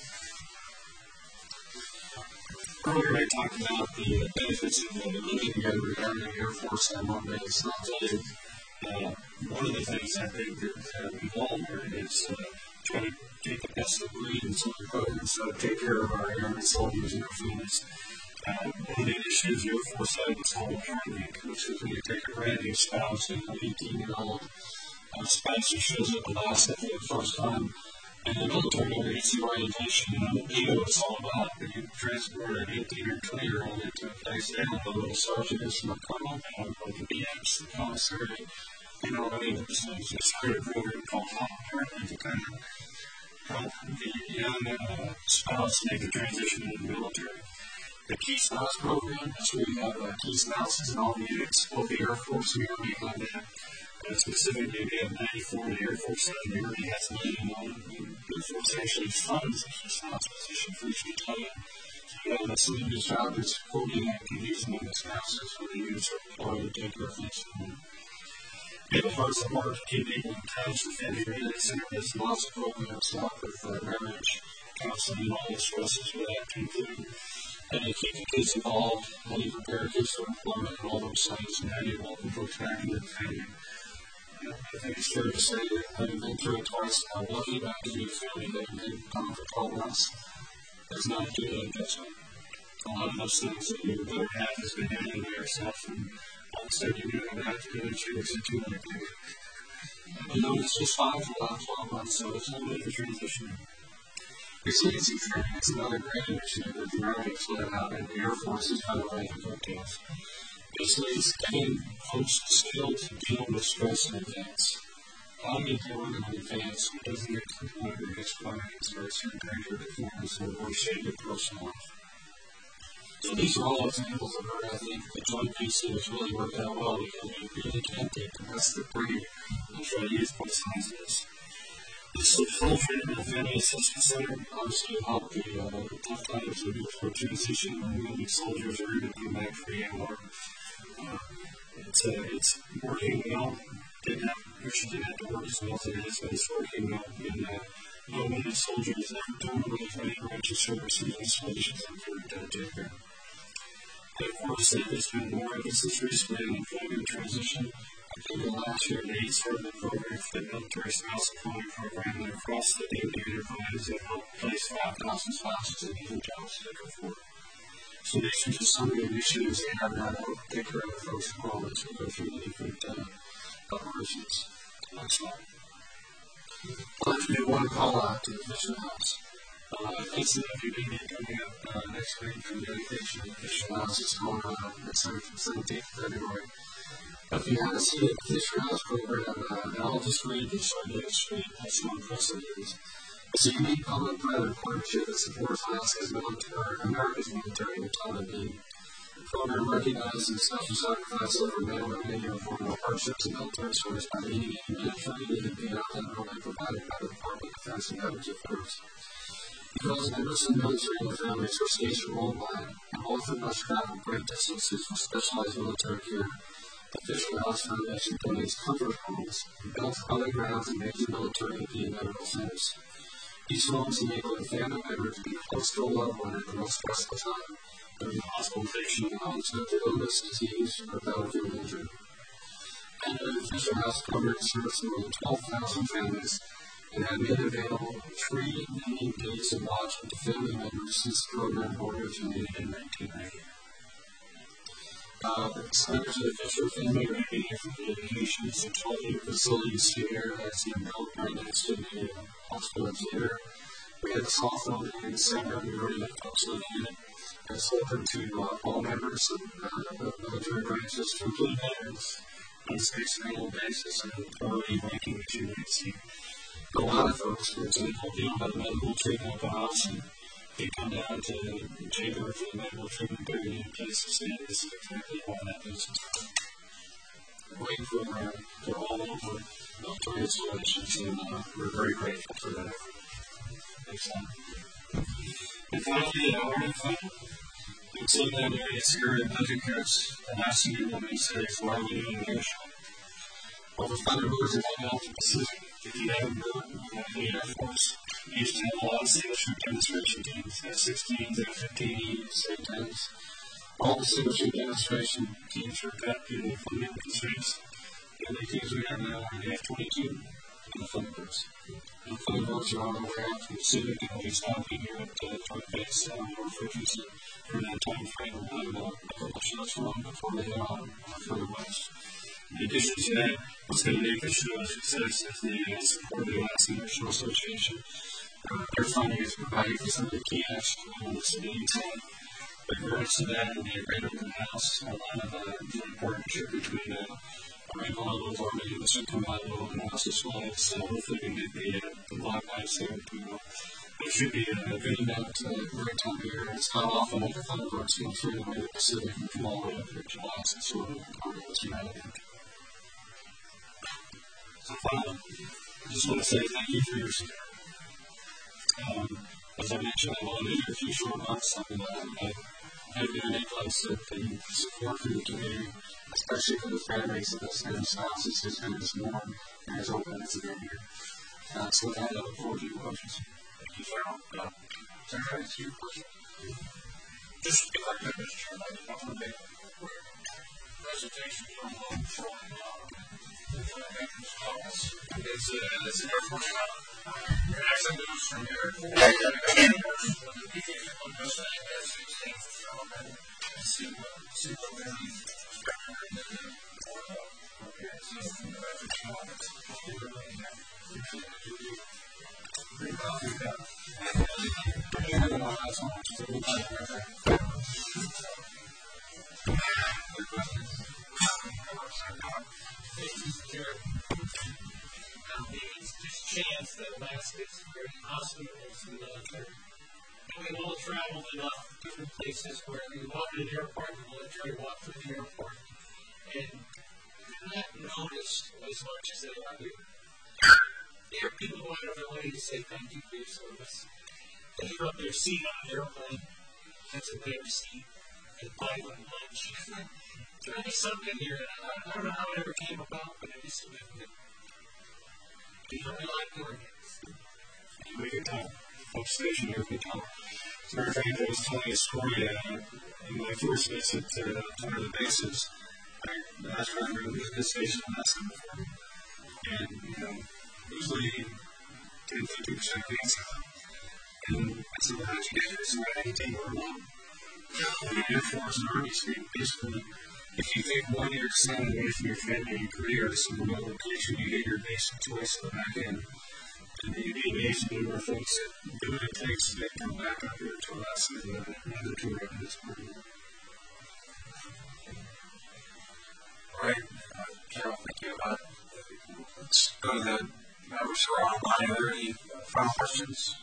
Earlier I talked about the benefits of living together regarding the Air Force and one base. I'll tell you, one of the things I think that we've all learned is trying to take the best of breed in some programs, so take care of our airmen soldiers and their families. One of the initiatives the Air Force had was called Heartbeat, which is when you take a brand new spouse and an 18-year-old spouse who shows up in Alaska for the first time. And the military underneath the orientation, the deal it's all about. You transport an 18 or 20-year-old into a place, they don't know what a sergeant is from a colonel, they don't know what the BM's, the commissary, they don't know any of those things. It's created a program called Heartbeat to kind of help the young spouse make the transition into the military. The Key Spouse program is where you have key spouses in all the units, both the Air Force and the Army have that. Specifically, we have 94 in the Air Force side, and the Army has 91. The Air Force actually funds a key spouse position for each battalion. So you have somebody whose job is coordinating activities among the spouses when the units are deployed to take care of things for them. We have a hearts of heart keep people in touch with family relay center. There's lots of programs to help with marriage, counseling, and all the stresses for that to include. And to keep the kids involved, how you prepare kids for employment and all those things, and how you help them for tracking their family. I think it's fair to say that having been through it twice, I'm lucky enough to be a family that had come for 12 months. There's not a good adjustment. A lot of those things that your better half has been handling by yourself, and all of a sudden you're going to have to do it, you're going to do it. You know, it's just fine for the last 12 months, so it's no way for transition. Resiliency training is another great initiative that the Army has let out, and the Air Force is kind of right in coattails. Basically, it's getting folks skilled to deal with stress in advance. I'll get you one in advance. It doesn't get to the point where it gets finance by a certain period of the form, so we'll shade your personal life. So these are all examples of where I think the joint PC has really worked out well because you really can take the best of breed and try to use both sides of this. The full treatment of Family Assistance Center obviously helped the tough times of for transition when moving soldiers are going to come back for EMR. It's working well. She didn't have to work as well as it is, but it's working well. And no wounded soldiers ever don't really find righteous services and solutions I'm here to take care. And of course, there's been more emphasis recently on employment transition. I think last year they started a program for the military spouse employment program, and across the DoD enterprise, they helped place 5,000 spouses in different jobs to go for. So these are just some of the initiatives they have now to help take care of the folks involved as we go through the different operations. Next slide. I'd like to do one call out to the Fishing House. Thanks to WBD coming up next week for the dedication of the Fishing House. It's going on the 17th of February. If you haven't seen the Fishing House program, I'll just read this on the street. That's so unprecedented. It's a unique public-private partnership that supports Alaska's America's military in time of need. The program recognizes the special sacrifice of our men and women in uniform of hardships in military service by meeting any mandatory need and being out that program provided by the Department of Defense and Veterans Affairs. Because members of the military and their families are stationed worldwide and often must travel great distances for specialized military care, the Fishing House Foundation donates comfort homes built on the grounds of major military and medical centers. These homes enable a family member to be close to a loved one at the most stressful time during the hospitalization of unexpected illness, disease, or battlefield injury. And the Fishing House program serves more than 12,000 families and have made available 3 unique days of watching to family members since the program originated in 1990. The centers of the Fisher family are being from the locations of 12 new facilities here as the built right next to the hospital theater. We have a soft opening center we already have folks living in it. It's open to all members of the military branches to include veterans on a space-available basis and priority ranking that you might see. A lot of folks, for example, deal with medical treatment at the house and they come down to Jaber for the medical treatment period in places and this is exactly why that is. Waiting for all over military installations and we're very grateful for that effort. Next slide. And finally, our fund. You can see that areas here in budget cuts and asking you what these areas why we doing the issue. Well, the funded moves are not out to Pacific. If you haven't done the Air Force, we used to have a lot of single ship demonstration teams, F-16s, F-15Es, A-10s. All the single ship demonstration teams are cut due to funding constraints. The only teams we have now are the F-22 and the funded moves. The funded moves are on the way out from Pacific and will be stopping here at Joint Base North Richardson for that time frame. We'll have a couple shots for them before they head on further west. In addition to that, what's going to make this show a success is the support of the Alaska National Association. Their funding is providing for some of the key action on the civilian side. But in regards to that, and the Great Open House, a lot of joint partnership between Rainbow Levels Army and the Central Command Open House as well. So hopefully we can get the block lights there to it should be a good event, great time of year. It's not often that the Thunderbirds come through the way the Pacific and from all the way up to July, so it's sort of a United. So finally, I just want to say thank you for your support. As I mentioned, I want to make a few short remarks on I've been in a place that the support for the community, especially for the families and the spouses, has been as warm and as open as it's been here. So with that, I look forward to your questions. Thank you, Cheryl. Is there any few questions? Just if I could, Mr. Chairman, I just want to make a presentation from showing veterans office. It's an Air Force shop. It actually goes from here. The PDA on the side has 16 and see what we're doing. Okay, so from the veterans office, we're looking at pretty well through that. And I don't know how so much to do about it. it's just chance that Alaska is very hospitable to the military. And we've all traveled enough different places where we walk in an airport, the military walk through the airport, and they're not noticed as much as they are here. There are people who go out of their way to say thank you for your service. They give up their seat on an airplane. That's a better seat. They buy them lunch. There is something here, and I don't know how it ever came about, but it is something that we like doing it. We can tell. Folks stationed here can tell. As a matter of fact, I was telling a story in my first visit to one of the bases. I asked for a visit station in Alaska before. And, usually 10-15% cancer. And I said, well, how'd you get here? So I had 18 or one. And the Air Force and Army speak. Basically, if you think 1 year son away from your family and career is some remote location, you get your basic choice to the back end. And you'd be amazed at the number of folks that do what it takes to come back up here to Alaska and another tour of this party. All right, Carol, thank you. Let's go to the members who are online. Are there any final questions?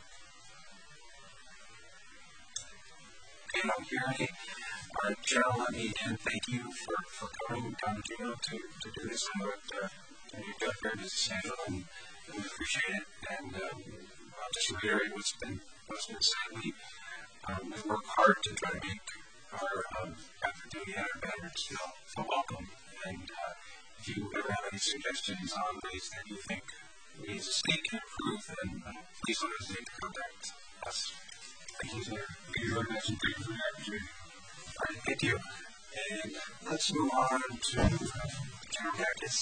Okay, I don't hear any. All right, Cheryl, let me again thank you for coming down to do this. I know that you've got a very busy schedule, and we appreciate it. And I'll just reiterate what's been said. We've worked hard to try to make our active duty and our veterans feel welcome. And if you ever have any suggestions on ways that you think we as a state can improve, then please don't hesitate to contact us. Thank you, sir. Thank you very much, and thank you for the opportunity. All right, thank you. And let's move on to General Cactus.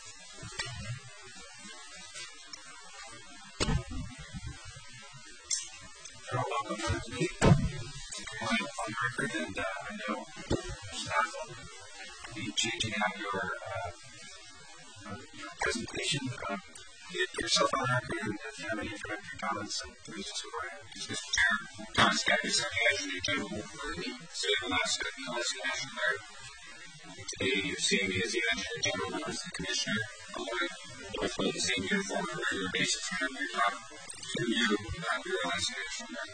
General, welcome to the meeting. On the record, and I know staff will be changing out your presentation. Get yourself on the record, and if you have any introductory comments, please just go ahead. Mr. Chair, Thomas Cactus, I'm the Adjutant General for the State of Alaska, the Alaska National Guard. Today, you're seeing me as the Adjutant General, and as the Commissioner. I follow the same uniform on a regular basis whenever we talk to you about your Alaska National Guard.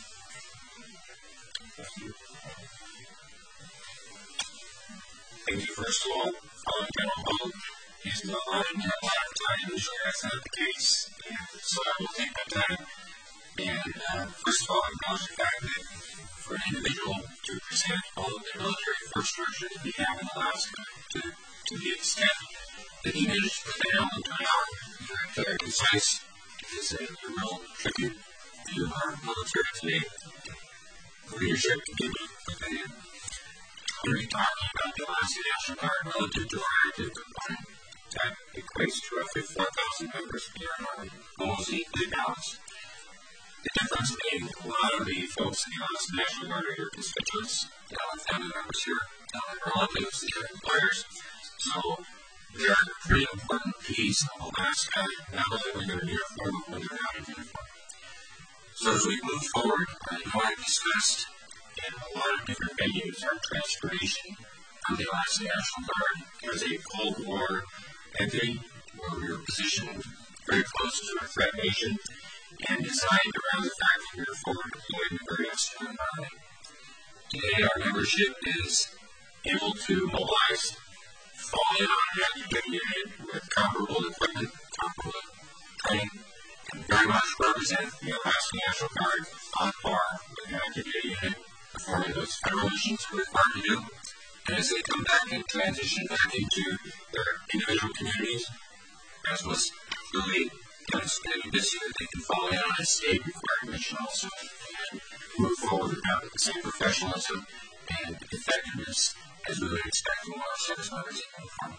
Thank you, first of all, following General Hall. He's been on and had a lot of time to show that's not the case, and so I will take that time. And first of all, I acknowledge the fact that for an individual to present all of the military force structure that we have in Alaska to the extent that he managed to put that down into an hour, very concise, is a real tribute to our military today. Leadership to give it a hand. We're going to be talking about the Alaska National Guard relative to our active component. That equates to roughly 4,000 members of the Army, almost equally balanced. The difference being a lot of the folks in the Alaska National Guard are your constituents, family members here, relatives, your employers. So they're a pretty important piece of Alaska, not only when they're in uniform, but when they're not in uniform. So as we move forward, I know I've discussed in a lot of different venues our transformation of the Alaska National Guard as a Cold War entity where we were positioned very close to a threat nation and designed around the fact that we were forward deployed in a very hostile environment. Today our membership is able to mobilize, fall in on an active duty unit with comparable equipment, comparable training, and very much represent the Alaska National Guard on par with an active duty unit performing those federal missions we're required to do. And as they come back and transition back into their individual communities, as was really demonstrated this year, they can fall in on a state required mission also and move forward with the same professionalism and effectiveness as we would expect from our service members in uniform.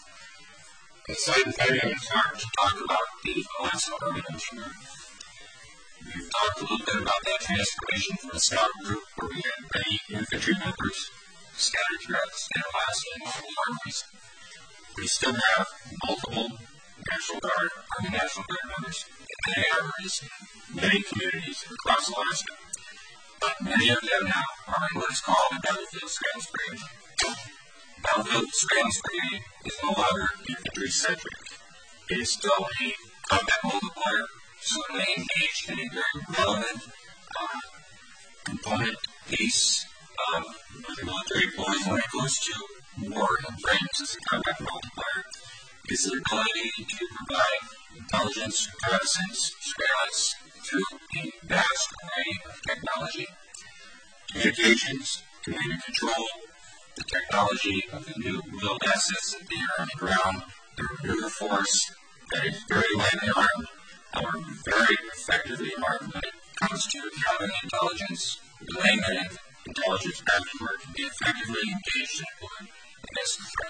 Excited today to start to talk about the Alaska Army National Guard. We've talked a little bit about that transformation from a scout group where we had many infantry members scattered throughout the state of Alaska and multiple armies. We still have multiple National Guard, Army National Guard members in many armories, many communities across Alaska. But many of them now are in what is called the Battlefield Scouts Brigade. Battlefield Scouts Brigade is no longer infantry-centric. It is still a combat multiplier, so it may engage in a very relevant component piece of the military employees when it goes to war and frames as a combat multiplier. Is the ability to provide intelligence, reconnaissance, surveillance through a vast array of technology, communications, command and control, the technology of the new wheeled assets that they are on the ground, their rear force that is very lightly armed, or very effectively armed when it comes to counterintelligence, relaying that intelligence back to work, and be effectively engaged in war against the threat.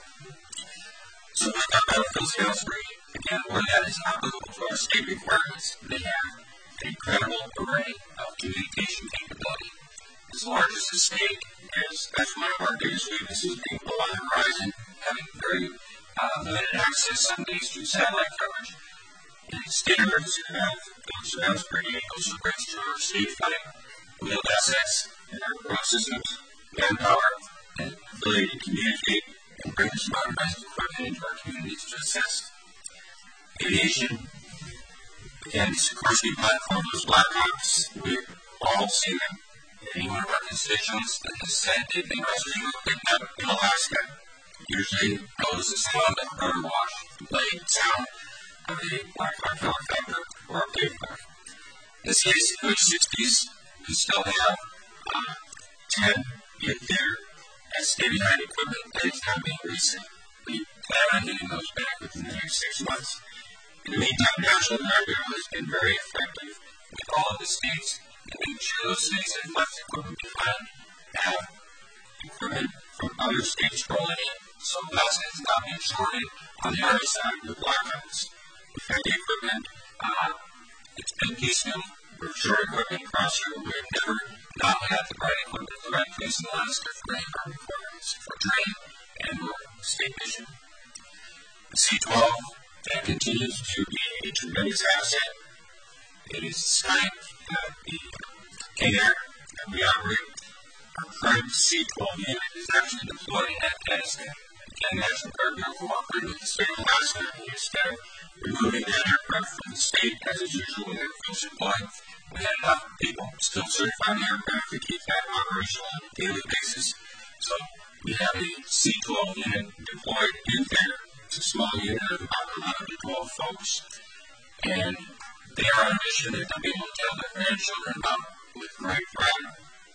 So with that battlefield sales rate, again, where that is applicable to our state requirements, they have an incredible array of communication capability. As large as the state is, that's one of our biggest weaknesses, being low on the horizon, having very limited access some days to satellite coverage. In state emergency have those surveillance brigade, those supports to our state flight, wheeled assets, and our ground systems, manpower, and ability to communicate and bring this modernized equipment into our communities to assess. Aviation, again, the Sikorsky platform, those Black Hawks, we've all seen them. Any one of our constituents that has said they've been rescued or kidnapped in Alaska usually knows the sound of a rotor wash, the blade sound of a Black Hawk helicopter or a Playfire. In this case, in the 60s, we still have 10 yet there as state-of-the-art equipment that is not being reset. We plan on getting those back within the next 6 months. In the meantime, National Guard has been very effective with all of the states and making sure those states that have left equipment behind have equipment from other states rolling in, so thus it is not being shorted on the Army side with Black Hawks. We've had the equipment, it's been piecemeal. We're short equipment across here. We've never not had the right equipment in the right place in Alaska for any of our requirements for training and or state mission. The C-12 that continues to be a tremendous asset. It is the strength of the K-Air that we operate. Our current C-12 unit is actually deployed in Afghanistan. Again, National Guard will cooperate with the state of Alaska instead of removing that aircraft from the state as is usual when they're full supply. We had enough people still certifying the aircraft to keep that operational on a daily basis. So we have a C-12 unit deployed in there. It's a small unit of about 11 to 12 folks. And they are on a mission that they'll be able to tell their grandchildren about with great pride.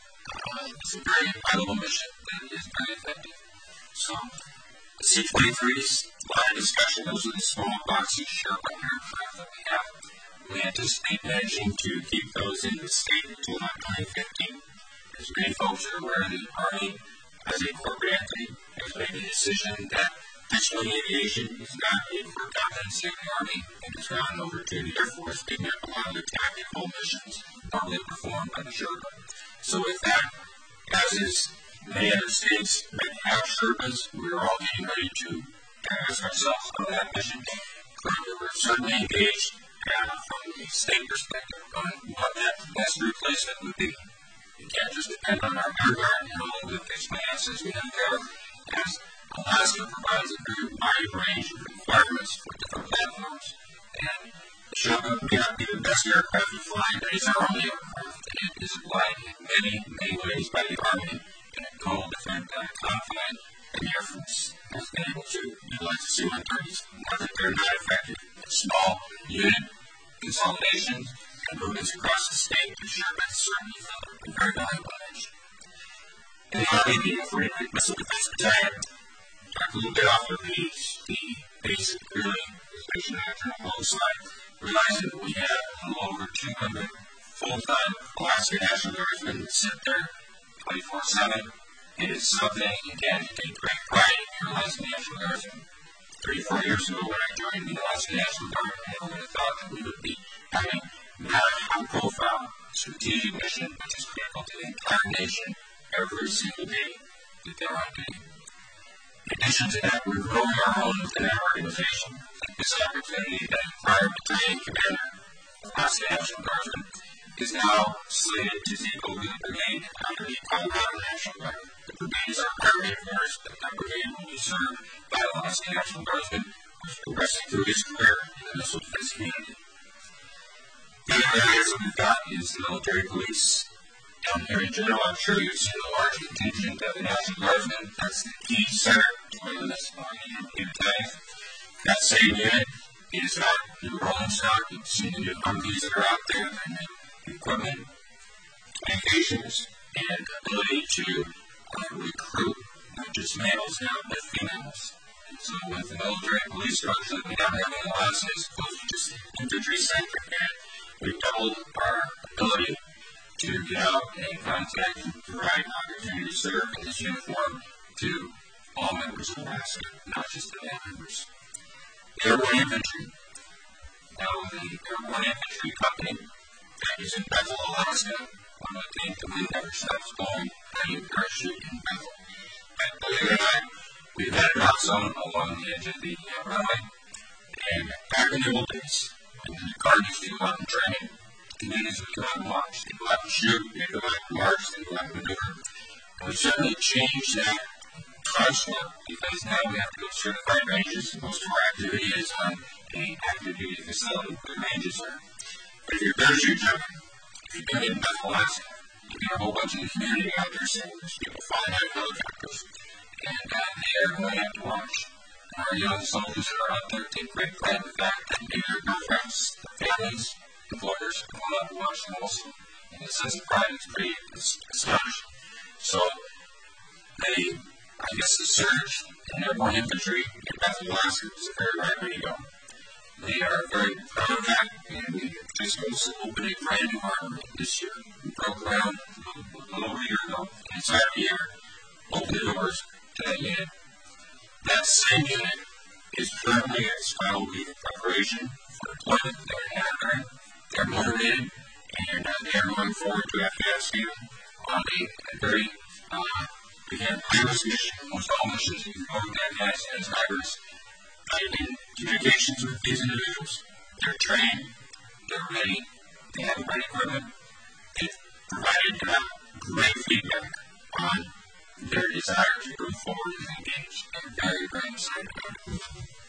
It's a very valuable mission that is very effective. So the C-23s, a lot of discussion, those are the small boxy Sherpa aircraft that we have. We anticipate managing to keep those in the state until about 2015. As many folks are aware, the Army, as a corporate entity, has made a decision that digital aviation is not a core competency of the Army and is gone over to the Air Force, picking up a lot of the tactical missions normally performed by the Sherpa. So with that, as is many other states that have Sherpas, we're all getting ready to ask ourselves on that mission. Currently, we're certainly engaged from the state perspective on what that best replacement would be. We can't just depend on our Air Guard and all the fixed assets we have there, as Alaska provides a very wide range of requirements for different platforms. And the Sherpa may not be the best aircraft to fly, but it's our only aircraft, and it is applied in many, many ways by the Army in a cold, defend, confine, and the Air Force has been able to utilize the C-130s. Not that they're not effective. Small unit consolidations and movements across the state to Sherpa is certainly a very valuable edge. In the Army, the 43rd Missile Defense Battalion, talk a little bit off of the basic, really, station manager on both sides, realizing that we have a little over 200 full-time Alaska National Guardsmen that sit there 24/7. It is something, again, to take great pride in your Alaska National Guardsmen. 34 years ago when I joined the Alaska National Guard, I never would have thought that we would be having that high-profile strategic mission, which is critical to the entire nation every single day that they're on duty. In addition to that, we're growing our own within our organization. This opportunity that prior battalion commander of Alaska National Guardsmen is now slated to take over the brigade under the Colorado National Guard. The brigade is our primary force, but that brigade will be served by Alaska National Guardsmen progressing through his career in the missile defense community. The other areas that we've got is the military police. Down here in general, I'm sure you've seen the large contingent of the National Guardsmen. That's the key center for this battalion. That same unit is our new rolling stock. You've seen the new Humvees that are out there, and the equipment, communications, and ability to recruit not just males now, but females. And so with the military police structure that we now have in Alaska, as opposed to just infantry-centric unit, we've doubled our ability to get out and contact and provide an opportunity to serve in this uniform to all members of Alaska, not just the male members. The Airborne Infantry. Now, the Airborne Infantry Company that is in Bethel, Alaska, one would think the wind never stops blowing, and you parachute in Bethel. But believe it or not, we've had a drop zone along the edge of the runway, and back in the old days, when the Guard used to go out and train, communities would go out and watch. They'd go out and shoot, they'd go out and march, they'd go out and maneuver. And we certainly changed that construct because now we have to go to certified ranges. Most of our activity is on an active duty facility where ranges are. But if you're parachute jumping, if you've been in Bethel, Alaska, you've got a whole bunch of the community out there saying there's people flying out of helicopters. And they are going to have to watch. Our young soldiers that are out there take great pride in the fact that maybe their girlfriends, their families, employers come out and watch them also. And the sense of pride is pretty astonishing. So I guess the surge in Airborne Infantry in Bethel, Alaska is a very right way to go. They are very proud of that, and we just also opened a brand new armory this year. We broke ground a little over a year ago, and inside of a year, opened the doors to that unit. That same unit is currently at its final week of preparation for deployment. They're in Afghanistan. They're motivated, and they are going forward to Afghanistan on a very high-risk mission. Most all missions that you go to Afghanistan is high-risk. In communications with these individuals, they're trained, they're ready, they have the right equipment, they've provided great feedback on their desire to move forward and engage. I'm very, very excited about it.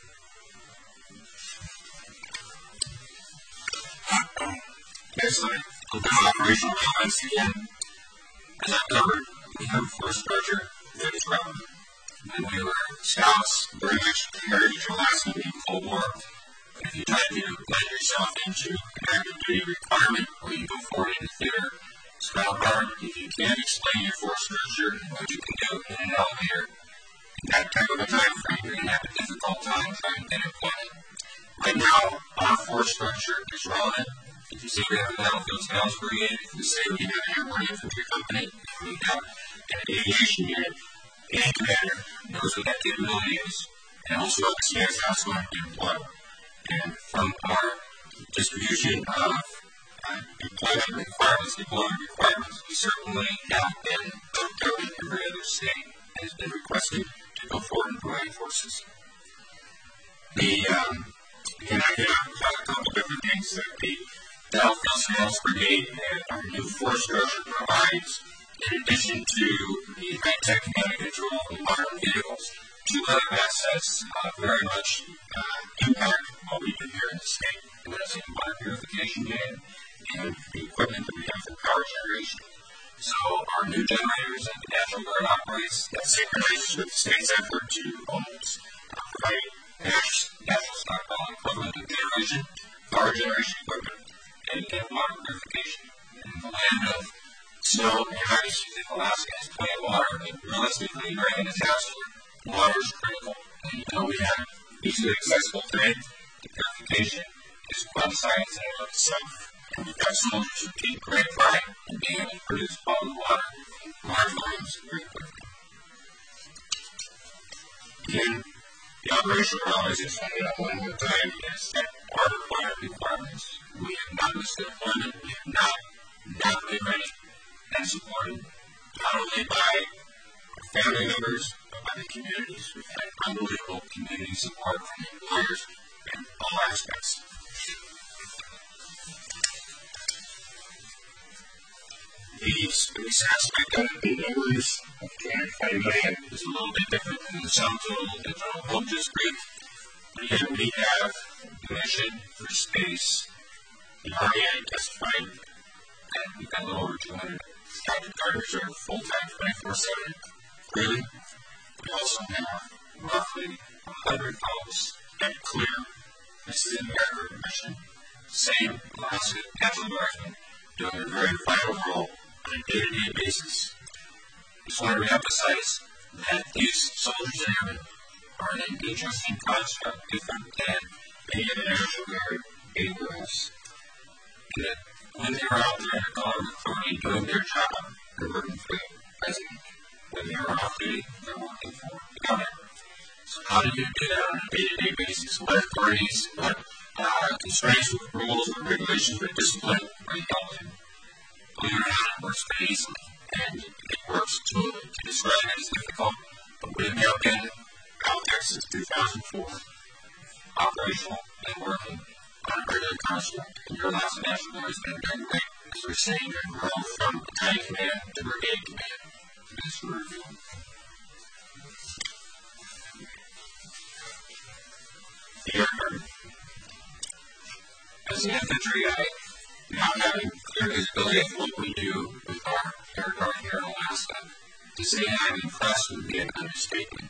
Next slide. Open operational highlights again. As I covered, we have a force structure that is relevant. When we were scouts, very much heritage Alaska in the Cold War. If you try to blend yourself into an active duty requirement or you go forward in the theater, it's not hard. If you can't explain your force structure and what you can do in an elevator, in that type of a time frame, you're going to have a difficult time trying to get employment. Right now, our force structure is relevant. If you say we have a battlefield scouts brigade, if you say we have an airborne infantry company, if we have an aviation unit, any commander knows what that capability is and also understands how it's going to be employed. And from our distribution of deployment requirements, we certainly have been outdoing every other state that has been requested to go forward and provide forces. And I can talk a couple different things that the Battlefield Scouts Brigade and our new force structure provides. In addition to the high-tech command and control of modern vehicles, two other assets very much impact what we do here in the state. And that's the water purification unit and the equipment that we have for power generation. So our new generators that the National Guard operates, that synchronizes with the state's effort to almost provide national stockpile equivalent of generation, power generation equipment, and water purification. In the land of snow and ice in Alaska has plenty of water, but realistically, right in a disaster, water is critical. And we have easily accessible today. The purification is quite a science in and of itself. And we've got soldiers who take great pride in being able to produce bottled water in large volumes very quickly. Again, the operational realization that one more time is that our deployment requirements. We have not missed the deployment. We have not been ready and supported not only by our family members, but by the communities. We've had unbelievable community support from the employers in all aspects. The space aspect of the numbers of $220 million is a little bit different than the sum total that General Hope just briefed. And we have the mission for space. We already identified that we've got a little over 200 captain carriers are full-time 24/7. Clearly, we also have roughly 100 folks that clear. This is an aircraft mission. Same Alaska National Guardsmen doing a very vital role on a day-to-day basis. Just want to reemphasize that these soldiers and airmen are an interesting construct, different than any of the National Guard anywhere else. That when they're out there in a color of authority doing their job, they're working for the president. When they're off duty, they're working for the government. So how do you do that on a day-to-day basis? What authorities, what constraints with rules or regulations or discipline are you held to? Believe it or not, it works pretty easily. And it works to describe it as difficult, but we have now been out there since 2004, operational and working on a regular construct. And your Alaska National Guard has been doing great, as we're saying, you're growing from battalion command to brigade command to this review. The Air Guard. As an infantry guy, not having clear visibility of what we do with our Air Guard here in Alaska, to say I'm impressed would be an understatement.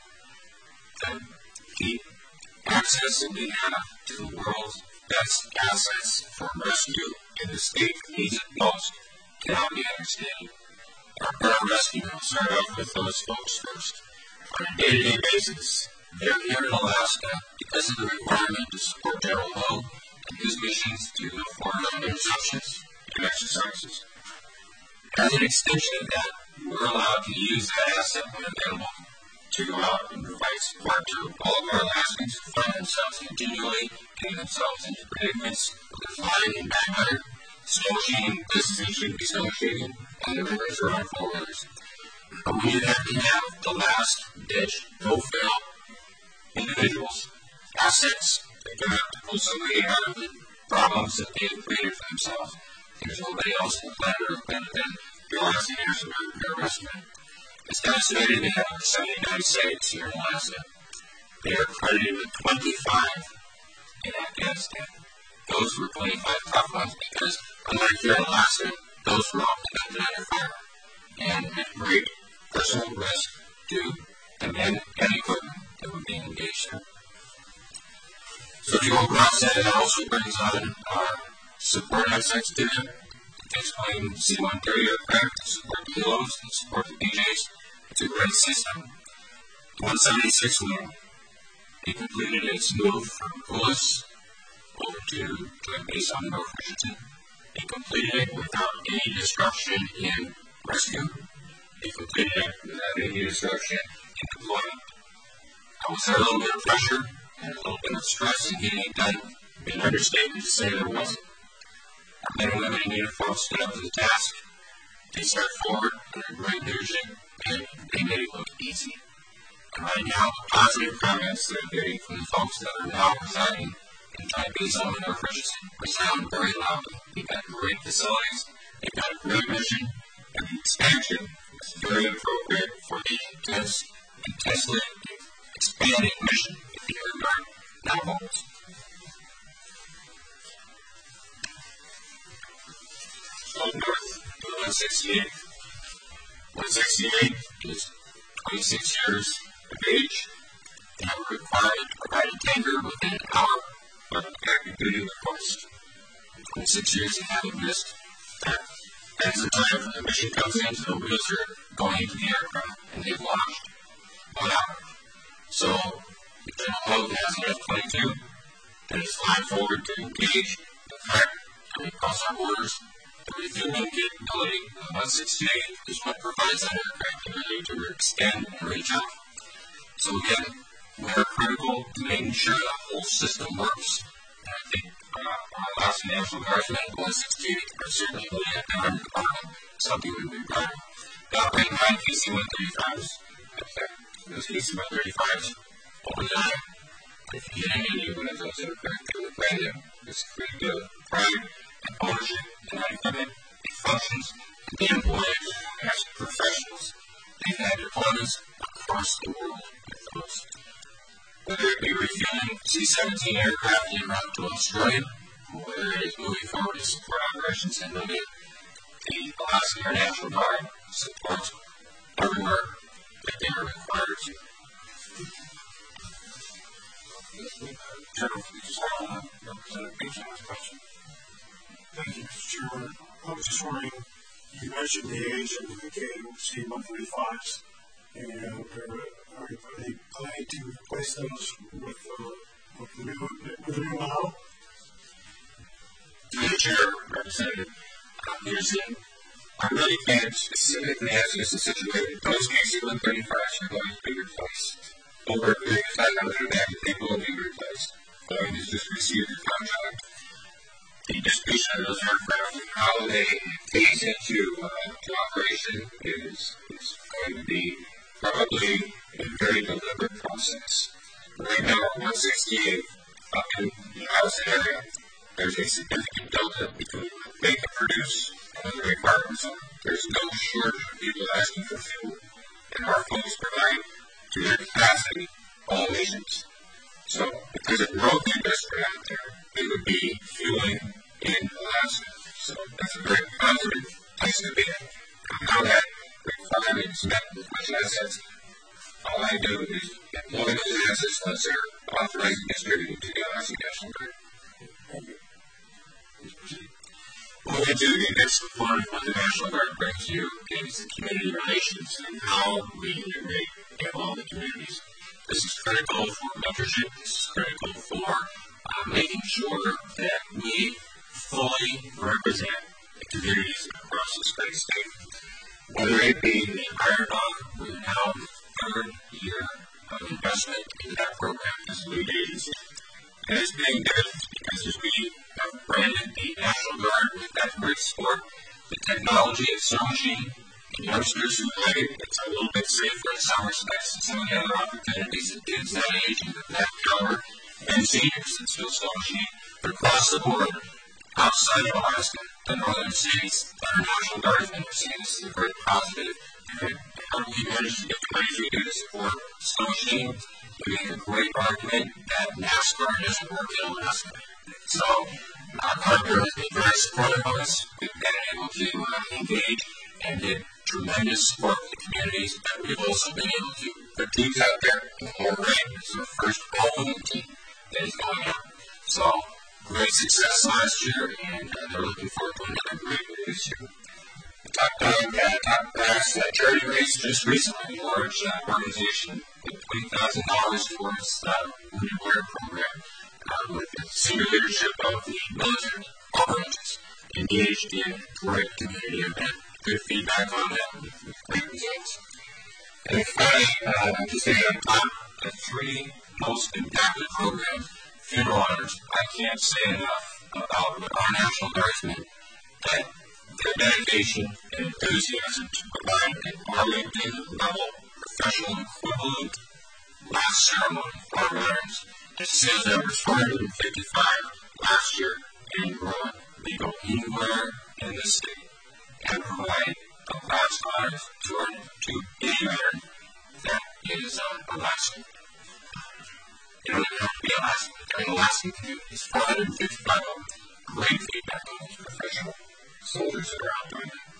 The access that we have to the world's best assets for rescue in the state that needs it most cannot be understated. Our pararescue will start off with those folks first. On a day-to-day basis, they're here in Alaska because of the requirement to support General Lowe and his missions to go forward on interceptions and exercises. As an extension of that, we're allowed to use that asset when available to go out and provide support to all of our Alaskans who find themselves continually getting themselves into predicaments, whether flying in bad weather, snow machine, places they shouldn't be snow machining, and the rivers are on full weathers. But we have to have the last ditch, no-fail individuals, assets that can have to pull somebody out of the problems that they have created for themselves. There's nobody else on the planet Earth better than the Alaska National Guard pararescuemen. It's estimated they have 79 sites here in Alaska. They are credited with 25 in Afghanistan. Those were 25 tough ones because, unlike here in Alaska, those were all conducted under fire and at great personal risk to the men and equipment that were being engaged in. So the overall set, it also brings on our support assets to them. It takes plain C-130 aircraft to support the Hilos and support the BJs. It's a great system. The 176 wing, they completed its move from Willis over to Joint Base on North Richardson. They completed it without any disruption in rescue. They completed it without any disruption in deployment. Was there a little bit of pressure and a little bit of stress in getting it done? It'd be an understatement to say there wasn't. Our men and women in uniform stood up to the task. They stepped forward under great leadership, and they made it look easy. And right now, the positive comments that I'm getting from the folks that are now residing in Joint Base on North Richardson resound very loudly. They've got great facilities, they've got a great mission, and the expansion is very appropriate for the intensely expanding mission that the Air Guard now holds. Up north, 168. 168 is 26 years of age. They have a requirement to provide a tanker within an hour of active duty request. 26 years they haven't missed. That's the time when the mission comes in, so the wheels are going into the aircraft, and they've launched 1 hour. So, the General Lowe has an F-22 that is flying forward to engage the threat coming across our borders. The refueling capability of 168 is what provides that aircraft the ability to extend and reach out. So again, we are critical to making sure that whole system works. And I think our Alaska National Guardsmen, 168, are certainly looking at that department, something we've been proud of. They operate 9 PC-135s. Those PC-135s over the line. If you get any one of those aircraft, they would brand them. It's a great deal of pride and ownership in that equipment. It functions, and the employees, as professionals, they've had deployments across the world with those. whether it be refueling C-17 aircraft en route to Australia, or whether it is moving forward to support operations in Namibia. The Alaska Air National Guard supports everywhere that they are required to. General, just Representative Beecham's question. Thank you, Mr. Chairman. I was just wondering, you mentioned the age of the KC-135s, and are they planning to replace those with the new model? Through the chair, Representative Peterson, I really can't specifically answer this situation. Those KC-135s are going to be replaced. Over a period of time, they will be replaced. Boeing has just received a contract. The distribution of those aircraft and how they phase into operation is going to be probably a very deliberate process. Right now, 168 up in the Allison area, there's a significant delta between what they can produce and the requirements are. There's no shortage of people asking for fuel, and our folks provide to their capacity all nations. So, because of growth industry out there, they would be fueling in Alaska. So, that's a very positive place to be in. How that requirement is met with which assets, all I do is employ those assets once they're authorized and distributed to the Alaska National Guard. Thank you. What we do in this part of what the National Guard brings you is the community relations and how we integrate in all the communities. This is critical for mentorship. This is critical for making sure that we fully represent the communities across this great state. Whether it be the Iron Dog, we're now in the third year of investment in that program as a lead agency. And it's paying dividends because as we have branded the National Guard with that great sport, the technology is so machine, and youngsters who play it, it's a little bit safer in some respects than some of the other opportunities that kids that age and that caliber, and seniors that still so machine. But across the board, outside of Alaska, the northern states that are National Guardsmen are seeing this as a very positive. And how do we manage to get the money we do to support slow machine? We make a great argument that NASCAR doesn't work in Alaska. So, our partner has been very supportive of us. We've been able to engage and get tremendous support from the communities, but we've also been able to put teams out there in the whole range. This is our first all-women team that is going out. So, great success last year, and they're looking forward to another great year this year. Top Brass charity race just recently, a large organization with $20,000 towards the Wounded Warrior program with the senior leadership of the military, all branches, engaged in great community event. Good feedback on them with great results. And finally, to say on top, the three most impactful programs, funeral honors, I can't say enough about our National Guardsmen that their dedication and enthusiasm to provide an Arlington level professional equivalent last ceremony for our veterans. The sales numbers 455 last year and growing. We go anywhere in the state and provide a last honors to any veteran that is Alaskan. You don't even have to be Alaskan, but they're in Alaskan communities. 455 of them. Great feedback on these professional soldiers that are out doing that.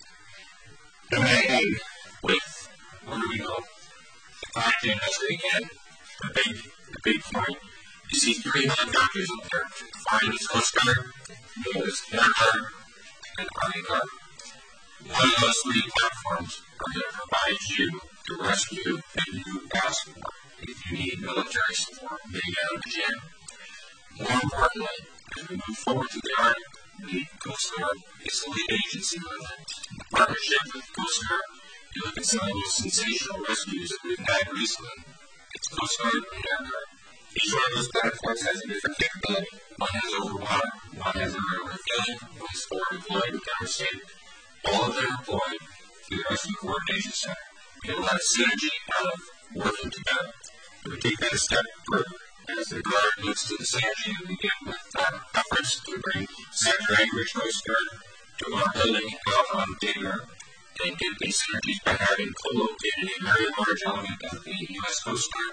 And then, with, where do we go? The fact industry again, the big point. You see three helicopters up there. Flying is Coast Guard, Air Guard, and Army Guard. One of those three platforms are going to provide you the rescue that you ask for if you need military support getting out of the jam. More importantly, as we move forward to the Army, the Coast Guard is the lead agency with it. In partnership with Coast Guard, you look at some of those sensational rescues that we've had recently. It's Coast Guard and Air Guard. Each one of those platforms has a different capability. One has overwater, one has a refueling, one is forward deployed with our state. All of them are deployed through the Rescue Coordination Center. We get a lot of synergy out of working together. We take that a step further. As the Guard looks to the synergy that we get with efforts to bring Sector Anchorage Coast Guard to our building out on Digger and get these synergies by having co-located a very large element of the U.S. Coast Guard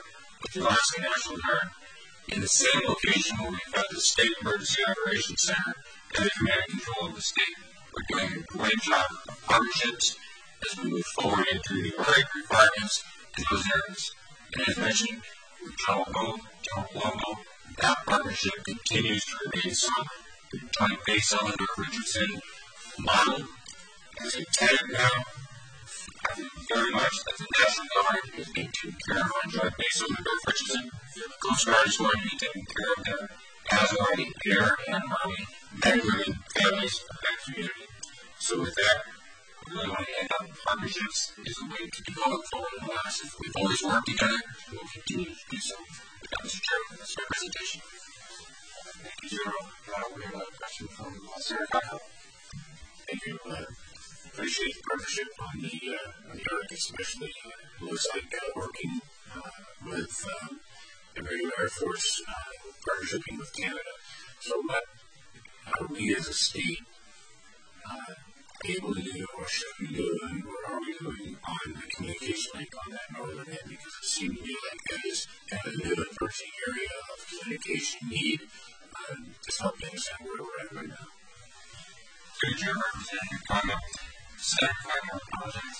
with the Alaska National Guard in the same location where we've got the State Emergency Operations Center and the command and control of the state. We're doing a great job of partnerships as we move forward into the requirements in those areas. And as mentioned, with General Logo, that partnership continues to remain solid. The Joint Base Eleanor Richardson model as a tenant now, I think very much that the National Guard is being taken care of on Joint Base Eleanor Richardson. The Coast Guard is going to be taking care of them, as are the Air and Army, men and women, families of that community. So with that, we really want to end up partnerships is a way to be going forward in the last. We've always worked together, we will continue to do so. With that, Mr. Chairman, that's my presentation. Thank you, General. We have a question from Sarah Kyle. Thank you. Appreciate the partnership on the Arctic, especially. It looks like working with the regular Air Force, partnershiping with Canada. So what are we as a state able to do, or should we do, and what are we doing on the communication link on that northern end? Because it seems to me like that is kind of a new emerging area of communication need. Just help me understand where we're at right now. Good job, Representative Kyle. Senator Kyle, apologize.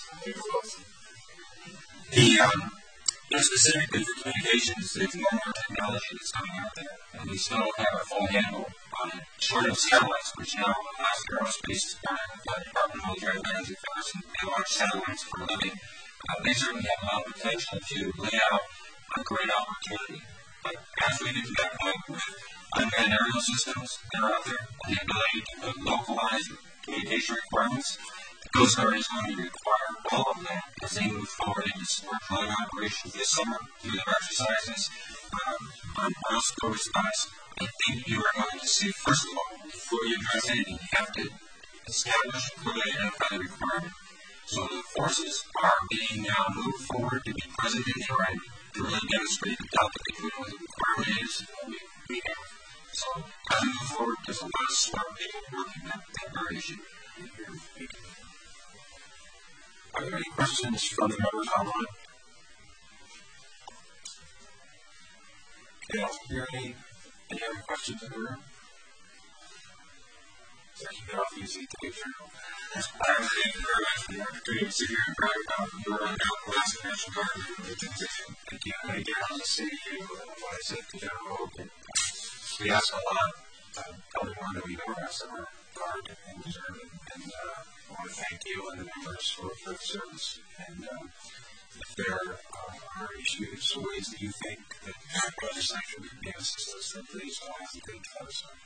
Specifically for communications, there's more and more technology that's coming out there, and we still don't have a full handle on it. Short of satellites, which now Alaska Aerospace is buying with the Department of Military Advantage Affairs, and they launch satellites for a living. They certainly have a lot of potential to lay out a great opportunity. But as we get to that point with unmanned aerial systems that are out there, and the ability to put localized communication requirements, the Coast Guard is going to require all of that as they move forward into support flying operations this summer through their exercises on oil response. I think you are going to see, first of all, before you address anything, you have to establish clearly identify the requirement. So the forces are being now moved forward to be present in the array to really demonstrate the doubt that they feel what the requirement is and what we have. So as we move forward, there's a lot of smart people working that very issue. Are there any questions from the members online? Okay, I'll hear any other questions in the room? So I can get off easy to make sure. Thank you very much for the opportunity to sit here and brag about your Alaska National Guard and the transition. Thank you. And again, I'll just say to you what I said to General Hogan. We ask a lot, probably more than we've ever asked of our Guard and deserving. And I want to thank you and the members for the service. And if there are issues or ways that you think that our legislature could be of assistance, then please don't hesitate to let us know.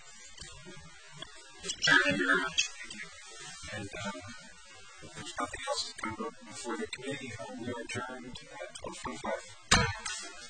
Thank you very much. Thank you. And if there's nothing else to come before the committee, we are adjourned at 12:45.